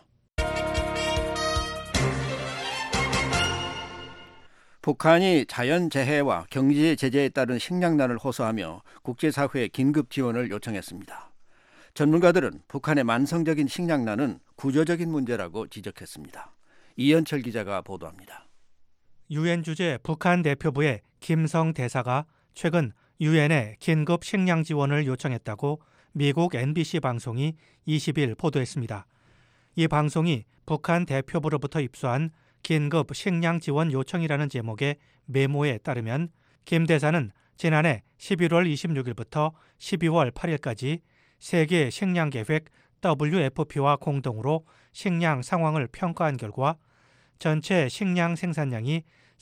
Speaker 4: 북한이 자연재해와 경제 제재에 따른 식량난을 호소하며 국제사회에 긴급 지원을 요청했습니다. 전문가들은 북한의 만성적인 식량난은 구조적인 문제라고 지적했습니다. 이현철 기자가 보도합니다.
Speaker 14: 유엔 주재 북한 대표부의 김성 대사가 최근 유엔에 긴급 식량 지원을 요청했다고 미국 NBC 방송이 20일 보도했습니다. 이 방송이 북한 대표부로부터 입수한 긴급 식량 지원 요청이라는 제목의 메모에 따르면 김 대사는 지난해 11월 26일부터 12월 8일까지 세계 식량 계획 WFP와 공동으로 식량 상황을 평가한 결과 전체 식량 생산량이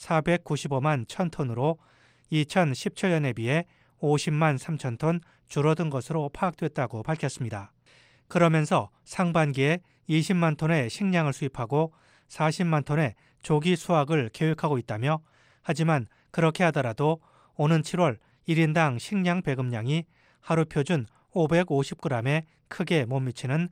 Speaker 14: 495만 1000톤으로 2017년에 비해 50만 3천 톤 줄어든 것으로 파악됐다고 밝혔습니다. 그러면서 상반기에 20만 톤의 식량을 수입하고 40만 톤의 조기 수확을 계획하고 있다며 하지만 그렇게 하더라도 오는 7월 1인당 식량 배급량이 하루 표준 550g에 크게 못 미치는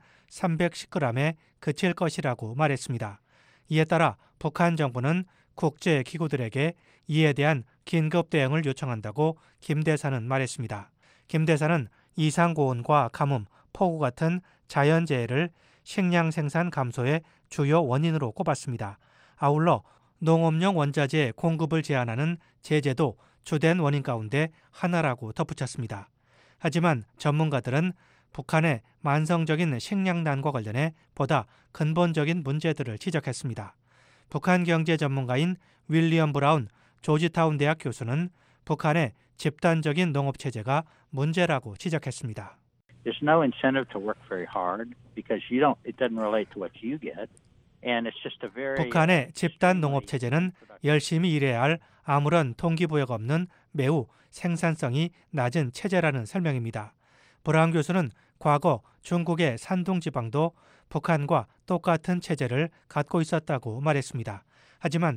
Speaker 14: 310g에 그칠 것이라고 말했습니다. 이에 따라 북한 정부는 국제기구들에게 이에 대한 긴급 대응을 요청한다고 김 대사는 말했습니다. 김 대사는 이상고온과 가뭄, 폭우 같은 자연재해를 식량 생산 감소의 주요 원인으로 꼽았습니다. 아울러 농업용 원자재 공급을 제한하는 제재도 주된 원인 가운데 하나라고 덧붙였습니다. 하지만 전문가들은 북한의 만성적인 식량난과 관련해 보다 근본적인 문제들을 지적했습니다. 북한 경제 전문가인 윌리엄 브라운 조지타운 대학 교수는 북한의 집단적인 농업 체제가 문제라고 지적했습니다.
Speaker 15: There's no incentive to work very hard because it doesn't relate to what you get. And it's just a very
Speaker 14: 북한의 집단 농업 체제는 열심히 일해야 할 아무런 동기부여가 없는 매우 생산성이 낮은 체제라는 설명입니다. 브라운 교수는 과거 중국의 산둥 지방도 북한과 똑같은 체제를 갖고 있었다고 말했습니다. 하지만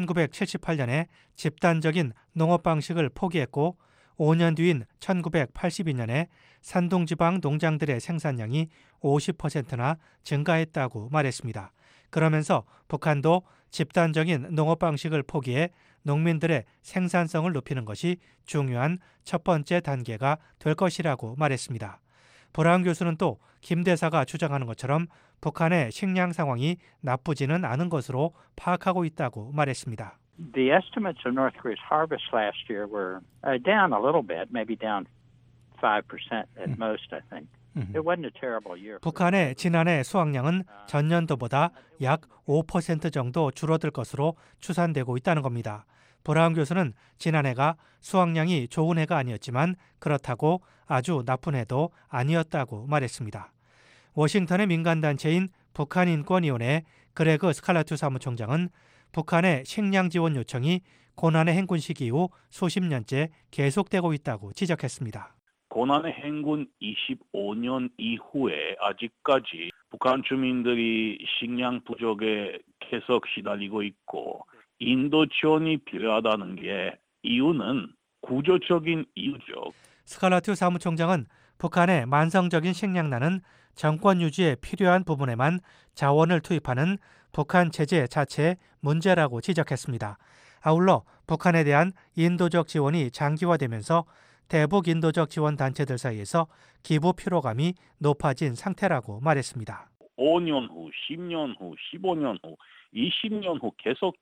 Speaker 14: 1978년에 집단적인 농업 방식을 포기했고 5년 뒤인 1982년에 산둥지방 농장들의 생산량이 50%나 증가했다고 말했습니다. 그러면서 북한도 집단적인 농업 방식을 포기해 농민들의 생산성을 높이는 것이 중요한 첫 번째 단계가 될 것이라고 말했습니다. 브라운 교수는 또 김 대사가 주장하는 것처럼 북한의 식량 상황이 나쁘지는 않은 것으로 파악하고 있다고 말했습니다.
Speaker 15: The estimates of North Korea's harvest last year were down a little bit, maybe down 5% at most, I think. It wasn't a terrible year.
Speaker 14: 북한의 지난해 수확량은 전년도보다 약 5% 정도 줄어들 것으로 추산되고 있다는 겁니다. 브라운 교수는 지난해가 수확량이 좋은 해가 아니었지만 그렇다고 아주 나쁜 해도 아니었다고 말했습니다. 워싱턴의 민간단체인 북한인권위원회 그레그 스칼라투 사무총장은 북한의 식량 지원 요청이 고난의 행군 시기 이후 수십 년째 계속되고 있다고 지적했습니다.
Speaker 16: 고난의 행군 25년 이후에 아직까지 북한 주민들이 식량 부족에 계속 시달리고 있고 인도 지원이 필요하다는 게 이유는 구조적인 이유죠.
Speaker 14: 스칼라투 사무총장은 북한의 만성적인 식량난은 정권 유지에 필요한 부분에만 자원을 투입하는 북한 체제 자체의 문제라고 지적했습니다. 아울러 북한에 대한 인도적 지원이 장기화되면서 대북 인도적 지원 단체들 사이에서 기부 피로감이 높아진 상태라고 말했습니다.
Speaker 16: 5년 후, 10년 후, 15년 후, 20년 후 계속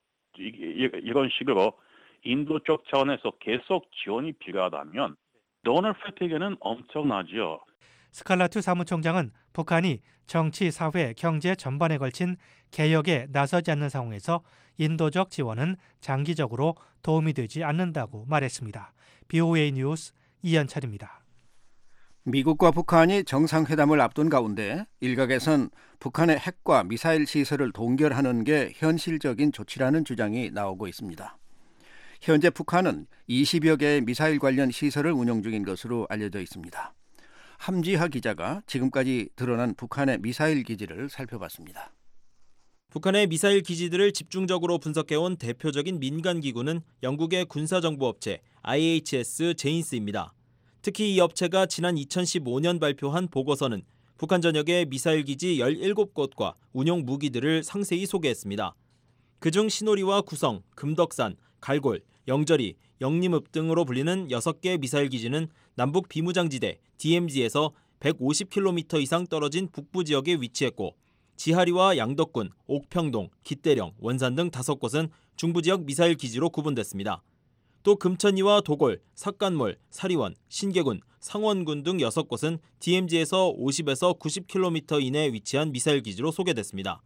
Speaker 16: 이런 식으로 인도적 차원에서 계속 지원이 필요하다면 도널 패티게는 엄청나죠.
Speaker 14: 스칼라투 사무총장은 북한이 정치, 사회, 경제 전반에 걸친 개혁에 나서지 않는 상황에서 인도적 지원은 장기적으로 도움이 되지 않는다고 말했습니다. BOA 뉴스 이현철입니다.
Speaker 4: 미국과 북한이 정상회담을 앞둔 가운데 일각에선 북한의 핵과 미사일 시설을 동결하는 게 현실적인 조치라는 주장이 나오고 있습니다. 현재 북한은 20여 개의 미사일 관련 시설을 운영 중인 것으로 알려져 있습니다. 함지하 기자가 지금까지 드러난 북한의 미사일 기지를 살펴봤습니다.
Speaker 5: 북한의 미사일 기지들을 집중적으로 분석해온 대표적인 민간 기구는 영국의 군사정보업체 IHS 제인스입니다. 특히 이 업체가 지난 2015년 발표한 보고서는 북한 전역의 미사일 기지 17곳과 운용 무기들을 상세히 소개했습니다. 그중 신오리와 구성, 금덕산, 갈골, 영절이, 영림읍 등으로 불리는 6개 미사일 기지는 남북 비무장지대 DMZ에서 150km 이상 떨어진 북부 지역에 위치했고 지하리와 양덕군, 옥평동, 기대령, 원산 등 5곳은 중부지역 미사일 기지로 구분됐습니다. 또 금천리와 도골, 삭간몰, 사리원, 신계군, 상원군 등 6곳은 DMZ에서 50에서 90km 이내에 위치한 미사일 기지로 소개됐습니다.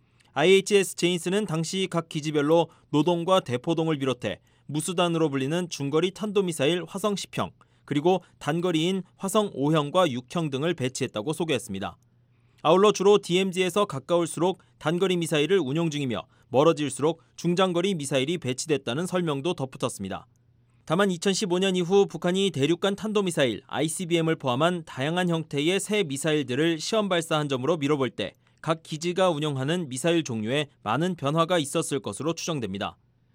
Speaker 5: IHS 제인스는 당시 각 기지별로 노동과 대포동을 비롯해 무수단으로 불리는 중거리 탄도미사일 화성 10형, 그리고 단거리인 화성 5형과 6형 등을 배치했다고 소개했습니다. 아울러 주로 DMZ에서 가까울수록 단거리 미사일을 운용 중이며 멀어질수록 중장거리 미사일이 배치됐다는 설명도 덧붙였습니다. 다만 2015년 이후 북한이 대륙간 탄도미사일 ICBM을 포함한 다양한 형태의 새 미사일들을 시험 발사한 점으로 미뤄볼 때 각 기지가 운영하는 미사일 종류에 많은 변화가 있었을 것으로 추정됩니다.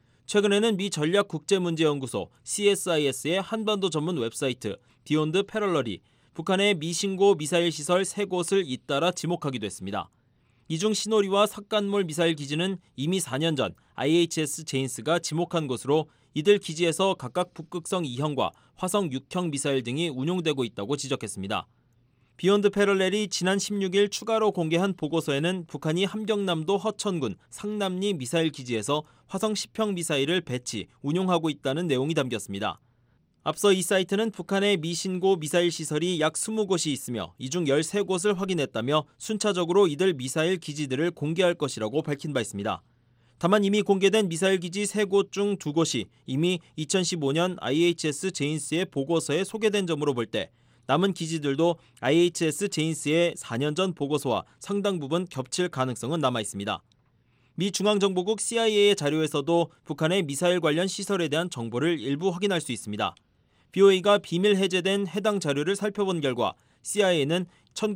Speaker 5: 최근에는 미 전략국제문제연구소 CSIS의 한반도 전문 웹사이트 비욘드 패럴러리 북한의 미신고 미사일 시설 3곳을 잇따라 지목하기도 했습니다. 이 중 신오리와 삭간몰 미사일 기지는 이미 4년 전 IHS 제인스가 지목한 곳으로 이들 기지에서 각각 북극성 2형과 화성 6형 미사일 등이 운용되고 있다고 지적했습니다. 비욘드 패럴렐이 지난 16일 추가로 공개한 보고서에는 북한이 함경남도 허천군 상남리 미사일 기지에서 화성 10형 미사일을 배치, 운용하고 있다는 내용이 담겼습니다. 앞서 이 사이트는 북한의 미신고 미사일 시설이 약 20곳이 있으며 이 중 13곳을 확인했다며 순차적으로 이들 미사일 기지들을 공개할 것이라고 밝힌 바 있습니다. 다만 이미 공개된 미사일 기지 3곳 중 2곳이 이미 2015년 IHS 제인스의 보고서에 소개된 점으로 볼 때 남은 기지들도 IHS 제인스의 4년 전 보고서와 상당 부분 겹칠 가능성은 남아 있습니다. 미 중앙정보국 CIA의 자료에서도 북한의 미사일 관련 시설에 대한 정보를 일부 확인할 수 있습니다. BOA가 비밀 해제된 해당 자료를 살펴본 결과 CIA는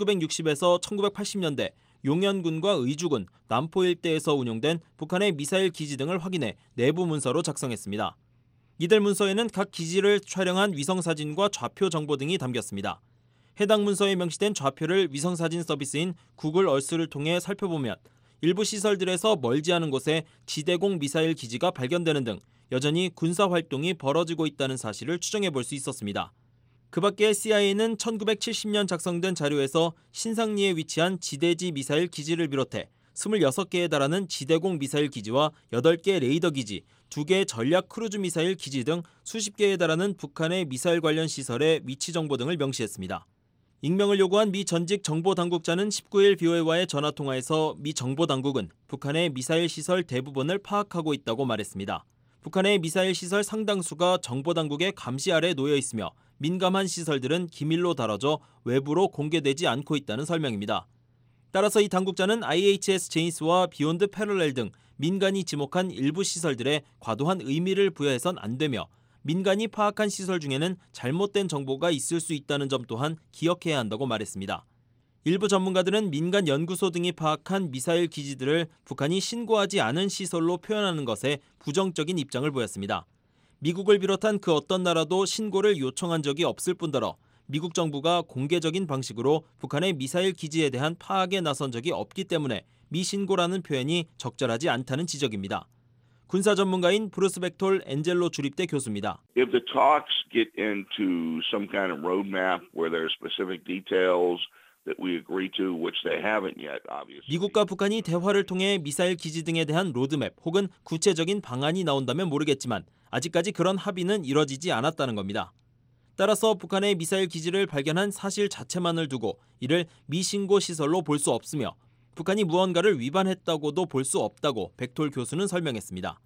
Speaker 5: 1960에서 1980년대 용현군과 의주군, 남포 일대에서 운용된 북한의 미사일 기지 등을 확인해 내부 문서로 작성했습니다. 이들 문서에는 각 기지를 촬영한 위성사진과 좌표 정보 등이 담겼습니다. 해당 문서에 명시된 좌표를 위성사진 서비스인 구글 얼스를 통해 살펴보면 일부 시설들에서 멀지 않은 곳에 지대공 미사일 기지가 발견되는 등 여전히 군사활동이 벌어지고 있다는 사실을 추정해 볼 수 있었습니다. 그 밖에 CIA는 1970년 작성된 자료에서 신상리에 위치한 지대지 미사일 기지를 비롯해 26개에 달하는 지대공 미사일 기지와 8개 레이더 기지, 2개 전략 크루즈 미사일 기지 등 수십 개에 달하는 북한의 미사일 관련 시설의 위치 정보 등을 명시했습니다. 익명을 요구한 미 전직 정보당국자는 19일 BOA와의 전화통화에서 미 정보당국은 북한의 미사일 시설 대부분을 파악하고 있다고 말했습니다. 북한의 미사일 시설 상당수가 정보당국의 감시 아래 놓여 있으며 민감한 시설들은 기밀로 다뤄져 외부로 공개되지 않고 있다는 설명입니다. 따라서 이 당국자는 IHS 제인스와 비욘드 패럴렐 등 민간이 지목한 일부 시설들에 과도한 의미를 부여해선 안 되며 민간이 파악한 시설 중에는 잘못된 정보가 있을 수 있다는 점 또한 기억해야 한다고 말했습니다. 일부 전문가들은 민간 연구소 등이 파악한 미사일 기지들을 북한이 신고하지 않은 시설로 표현하는 것에 부정적인 입장을 보였습니다. 미국을 비롯한 그 어떤 나라도 신고를 요청한 적이 없을 뿐더러 미국 정부가 공개적인 방식으로 북한의 미사일 기지에 대한 파악에 나선 적이 없기 때문에 미신고라는 표현이 적절하지 않다는 지적입니다. 군사 전문가인 브루스 벡톨 엔젤로 주립대 교수입니다.
Speaker 17: If the talks get into some kind of roadmap where there are specific details that we agree to, which they haven't yet, obviously.
Speaker 5: 미국과 북한이 대화를 통해 미사일 기지 등에 대한 로드맵 혹은 구체적인 방안이 나온다면 모르겠지만 아직까지 그런 합의는 이뤄지지 않았다는 겁니다. 따라서 북한의 미사일 기지를 발견한 사실 자체만을 두고 이를 미신고 시설로 볼 수 없으며 북한이 무언가를 위반했다고도 볼 수 없다고 벡톨 교수는 설명했습니다.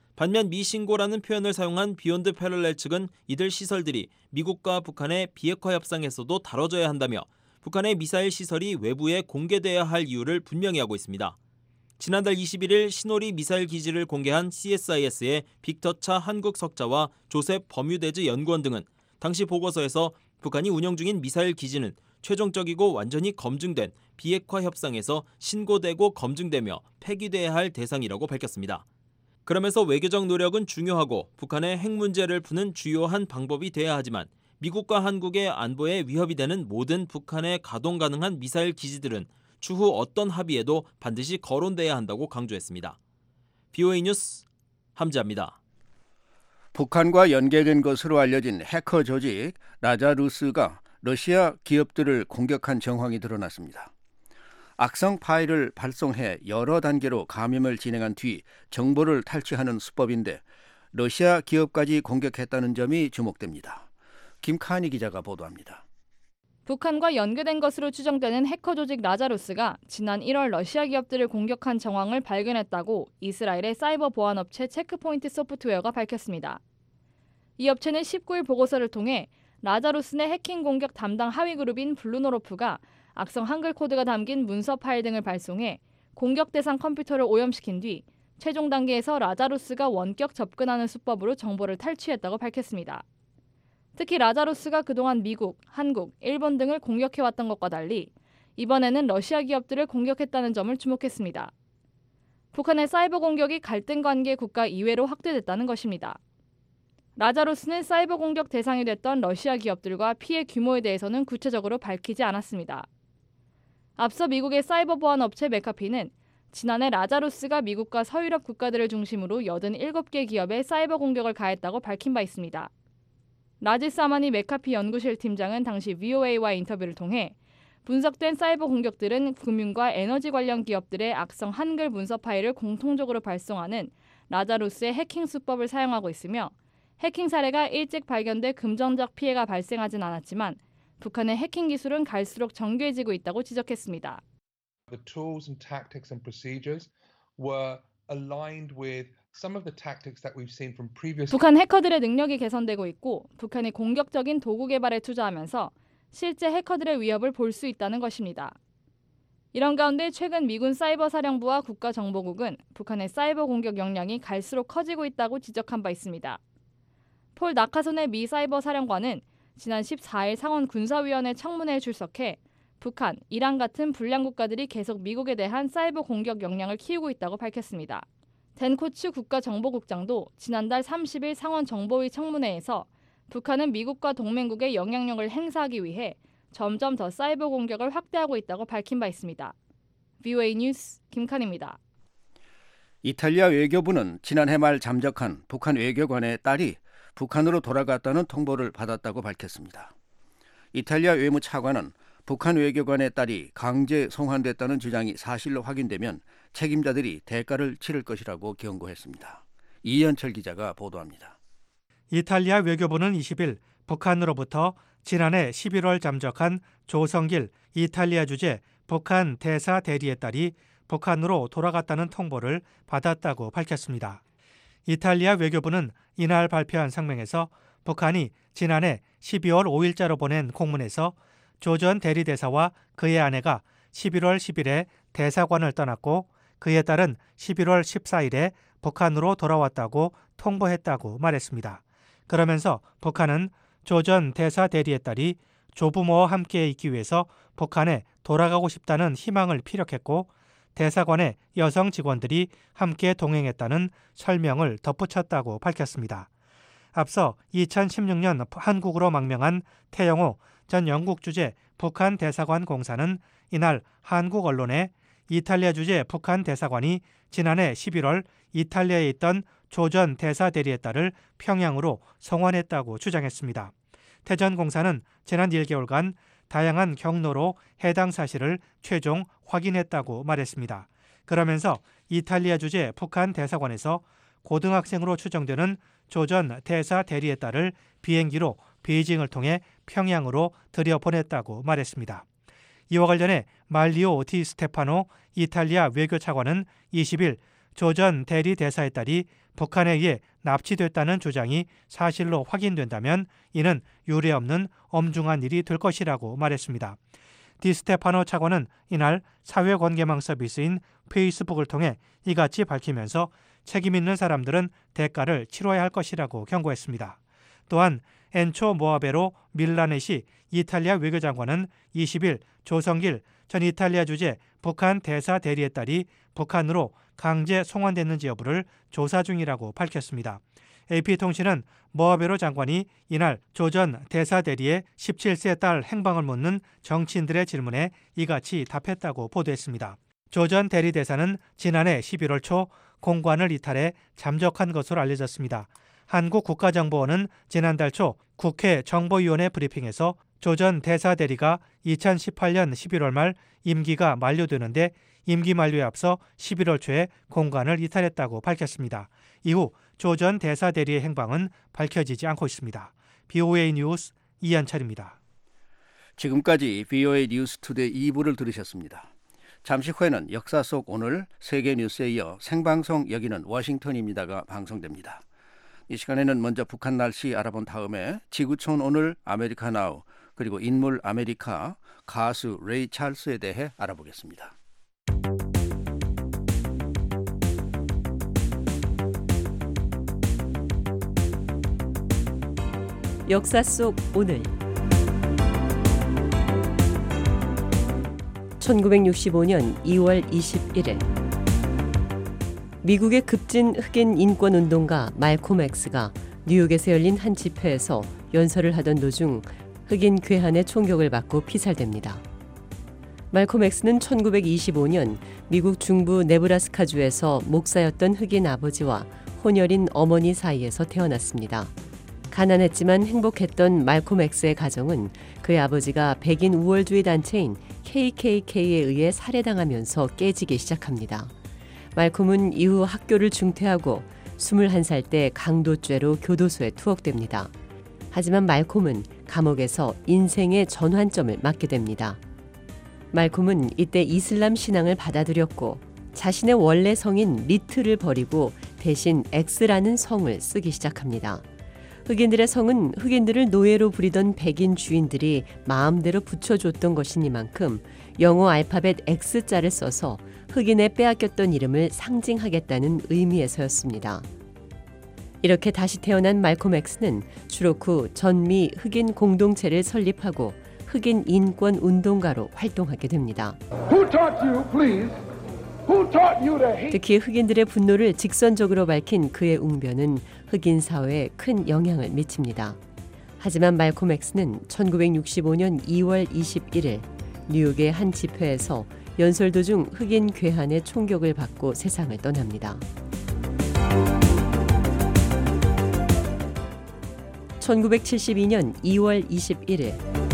Speaker 5: 반면 미신고라는 표현을 사용한 비욘드 패럴렐 측은 이들 시설들이 미국과 북한의 비핵화 협상에서도 다뤄져야 한다며 북한의 미사일 시설이 외부에 공개돼야 할 이유를 분명히 하고 있습니다. 지난달 21일 신오리 미사일 기지를 공개한 CSIS의 빅터 차 한국 석자와 조셉 버뮤데즈 연구원 등은 당시 보고서에서 북한이 운영 중인 미사일 기지는 최종적이고 완전히 검증된 비핵화 협상에서 신고되고 검증되며 폐기돼야 할 대상이라고 밝혔습니다. 그러면서 외교적 노력은 중요하고 북한의 핵 문제를 푸는 주요한 방법이 돼야 하지만 미국과 한국의 안보에 위협이 되는 모든 북한의 가동 가능한 미사일 기지들은 추후 어떤 합의에도 반드시 거론돼야 한다고 강조했습니다. BOA 뉴스 함지아입니다.
Speaker 4: 북한과 연계된 것으로 알려진 해커 조직 라자루스가 러시아 기업들을 공격한 정황이 드러났습니다. 악성 파일을 발송해 여러 단계로 감염을 진행한 뒤 정보를 탈취하는 수법인데 러시아 기업까지 공격했다는 점이 주목됩니다. 김칸희 기자가 보도합니다.
Speaker 18: 북한과 연계된 것으로 추정되는 해커 조직 라자루스가 지난 1월 러시아 기업들을 공격한 정황을 발견했다고 이스라엘의 사이버 보안 업체 체크포인트 소프트웨어가 밝혔습니다. 이 업체는 19일 보고서를 통해 라자루스 내 해킹 공격 담당 하위 그룹인 블루노로프가 악성 한글 코드가 담긴 문서 파일 등을 발송해 공격 대상 컴퓨터를 오염시킨 뒤 최종 단계에서 라자루스가 원격 접근하는 수법으로 정보를 탈취했다고 밝혔습니다. 특히 라자루스가 그동안 미국, 한국, 일본 등을 공격해왔던 것과 달리 이번에는 러시아 기업들을 공격했다는 점을 주목했습니다. 북한의 사이버 공격이 갈등 관계 국가 이외로 확대됐다는 것입니다. 라자루스는 사이버 공격 대상이 됐던 러시아 기업들과 피해 규모에 대해서는 구체적으로 밝히지 않았습니다. 앞서 미국의 사이버 보안 업체 맥카피는 지난해 라자루스가 미국과 서유럽 국가들을 중심으로 87개 기업에 사이버 공격을 가했다고 밝힌 바 있습니다. 라지 사마니 맥카피 연구실 팀장은 당시 VOA와 인터뷰를 통해 분석된 사이버 공격들은 금융과 에너지 관련 기업들의 악성 한글 문서 파일을 공통적으로 발송하는 라자루스의 해킹 수법을 사용하고 있으며 해킹 사례가 일찍 발견돼 금전적 피해가 발생하진 않았지만 북한의 해킹 기술은 갈수록 정교해지고 있다고 지적했습니다.
Speaker 19: The tools and tactics and procedures were aligned with some of the tactics that we've seen from previous.
Speaker 18: 북한 해커들의 능력이 개선되고 있고 북한이 공격적인 도구 개발에 투자하면서 실제 해커들의 위협을 볼 수 있다는 것입니다. 이런 가운데 최근 미군 사이버 사령부와 국가정보국은 북한의 사이버 공격 역량이 갈수록 커지고 있다고 지적한 바 있습니다. 폴 나카손의 미 사이버 사령관은 지난 14일 상원 군사위원회 청문회에 출석해 북한, 이란 같은 불량 국가들이 계속 미국에 대한 사이버 공격 역량을 키우고 있다고 밝혔습니다. 댄 코츠 국가정보국장도 지난달 30일 상원 정보위 청문회에서 북한은 미국과 동맹국의 영향력을 행사하기 위해 점점 더 사이버 공격을 확대하고 있다고 밝힌 바 있습니다. VOA 뉴스 김칸입니다.
Speaker 4: 이탈리아 외교부는 지난해 말 잠적한 북한 외교관의 딸이 북한으로 돌아갔다는 통보를 받았다고 밝혔습니다. 이탈리아 외무차관은 북한 외교관의 딸이 강제 송환됐다는 주장이 사실로 확인되면 책임자들이 대가를 치를 것이라고 경고했습니다. 이현철 기자가 보도합니다.
Speaker 14: 이탈리아 외교부는 20일 북한으로부터 지난해 11월 잠적한 조성길 이탈리아 주재 북한 대사 대리의 딸이 북한으로 돌아갔다는 통보를 받았다고 밝혔습니다. 이탈리아 외교부는 이날 발표한声明에서 북한이 지난해 12월 5일자로 보낸 공문에서 조 전 대리대사와 그의 아내가 11월 10일에 대사관을 떠났고 그의 딸은 11월 14일에 북한으로 돌아왔다고 통보했다고 말했습니다. 그러면서 북한은 조 전 대사 대리의 딸이 조부모와 함께 있기 위해서 북한에 돌아가고 싶다는 희망을 피력했고 대사관의 여성 직원들이 함께 동행했다는 설명을 덧붙였다고 밝혔습니다. 앞서 2016년 한국으로 망명한 태영호 전 영국 주재 북한 대사관 공사는 이날 한국 언론에 이탈리아 주재 북한 대사관이 지난해 11월 이탈리아에 있던 조 전 대사 대리의 딸을 평양으로 송환했다고 주장했습니다. 태 전 공사는 지난 1개월간 다양한 경로로 해당 사실을 최종 확인했다고 말했습니다. 그러면서 이탈리아 주재 북한 대사관에서 고등학생으로 추정되는 조 전 대사 대리의 딸을 비행기로 베이징을 통해 평양으로 들여보냈다고 말했습니다. 이와 관련해 말리오 디 스테파노 이탈리아 외교차관은 20일 조 전 대리 대사의 딸이 북한에 의해 납치됐다는 주장이 사실로 확인된다면 이는 유례없는 엄중한 일이 될 것이라고 말했습니다. 디 스테파노 차관은 이날 사회관계망 서비스인 페이스북을 통해 이같이 밝히면서 책임 있는 사람들은 대가를 치러야 할 것이라고 경고했습니다. 또한 엔초 모아베로 밀라네시 이탈리아 외교장관은 20일 조성길 전 이탈리아 주재 북한 대사 대리의 딸이 북한으로 강제 송환됐는지 여부를 조사 중이라고 밝혔습니다. AP통신은 모아베로 장관이 이날 조 전 대사 대리의 17세 딸 행방을 묻는 정치인들의 질문에 이같이 답했다고 보도했습니다. 조 전 대리 대사는 지난해 11월 초 공관을 이탈해 잠적한 것으로 알려졌습니다. 한국 국가정보원은 지난달 초 국회 정보위원회 브리핑에서 조 전 대사 대리가 2018년 11월 말 임기가 만료되는데 임기 만료에 앞서 11월 초에 공관을 이탈했다고 밝혔습니다. 이후 조 전 대사 대리의 행방은 밝혀지지 않고 있습니다. BOA 뉴스 이현철입니다.
Speaker 4: 지금까지 BOA 뉴스 투데이 2부를 들으셨습니다. 잠시 후에는 역사 속 오늘 세계 뉴스에 이어 생방송 여기는 워싱턴입니다가 방송됩니다. 이 시간에는 먼저 북한 날씨 알아본 다음에 지구촌 오늘 아메리카 나우 그리고 인물 아메리카 가수 레이 찰스에 대해 알아보겠습니다.
Speaker 20: 역사 속 오늘 1965년 2월 21일 미국의 급진 흑인 인권운동가 말콤 X가 뉴욕에서 열린 한 집회에서 연설을 하던 도중 흑인 괴한의 총격을 받고 피살됩니다. 말콤 X는 1925년 미국 중부 네브라스카주에서 목사였던 흑인 아버지와 혼혈인 어머니 사이에서 태어났습니다. 가난했지만 행복했던 말콤 X의 가정은 그의 아버지가 백인 우월주의 단체인 KKK에 의해 살해당하면서 깨지기 시작합니다. 말콤은 이후 학교를 중퇴하고 21살 때 강도죄로 교도소에 투옥됩니다. 하지만 말콤은 감옥에서 인생의 전환점을 맞게 됩니다. 말콤은 이때 이슬람 신앙을 받아들였고 자신의 원래 성인 리트를 버리고 대신 X라는 성을 쓰기 시작합니다. 흑인들의 성은 흑인들을 노예로 부리던 백인 주인들이 마음대로 붙여줬던 것이니만큼 영어 알파벳 X자를 써서 흑인의 빼앗겼던 이름을 상징하겠다는 의미에서였습니다. 이렇게 다시 태어난 말콤 X는 추록 후 전미 흑인 공동체를 설립하고 흑인 인권 운동가로 활동하게 됩니다. 특히 흑인들의 분노를 직선적으로 밝힌 그의 웅변은 흑인 사회에 큰 영향을 미칩니다. 하지만 말콤 X는 1965년 2월 21일 뉴욕의 한 집회에서 연설 도중 흑인 괴한의 총격을 받고 세상을 떠납니다. 1972년 2월 21일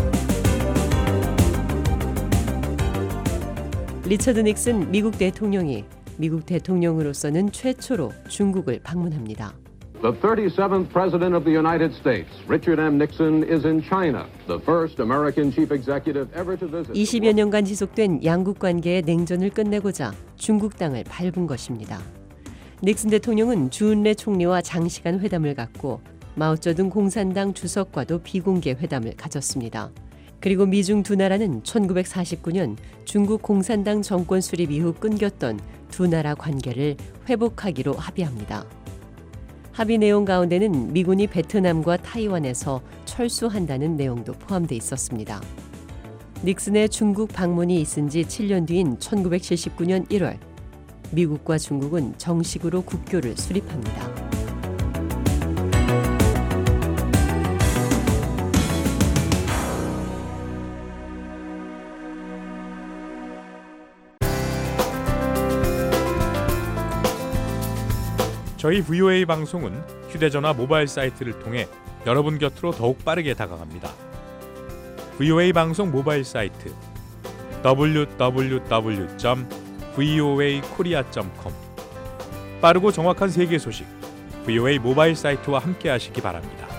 Speaker 20: 리처드 닉슨 미국 대통령이 미국 대통령으로서는 최초로 중국을 방문합니다.
Speaker 21: The 37th President of the United States, Richard M. Nixon, is in China, the first American chief executive ever to visit.
Speaker 20: 20여 년간 지속된 양국 관계의 냉전을 끝내고자 중국 땅을 밟은 것입니다. 닉슨 대통령은 주은래 총리와 장시간 회담을 갖고 마오쩌둥 공산당 주석과도 비공개 회담을 가졌습니다. 그리고 미중 두 나라는 1949년 중국 공산당 정권 수립 이후 끊겼던 두 나라 관계를 회복하기로 합의합니다. 합의 내용 가운데는 미군이 베트남과 타이완에서 철수한다는 내용도 포함돼 있었습니다. 닉슨의 중국 방문이 있은 지 7년 뒤인 1979년 1월, 미국과 중국은 정식으로 국교를 수립합니다.
Speaker 22: 저희 VOA 방송은 휴대전화 모바일 사이트를 통해 여러분 곁으로 더욱 빠르게 다가갑니다. VOA 방송 모바일 사이트 www.voakorea.com 빠르고 정확한 세계 소식 VOA 모바일 사이트와 함께 하시기 바랍니다.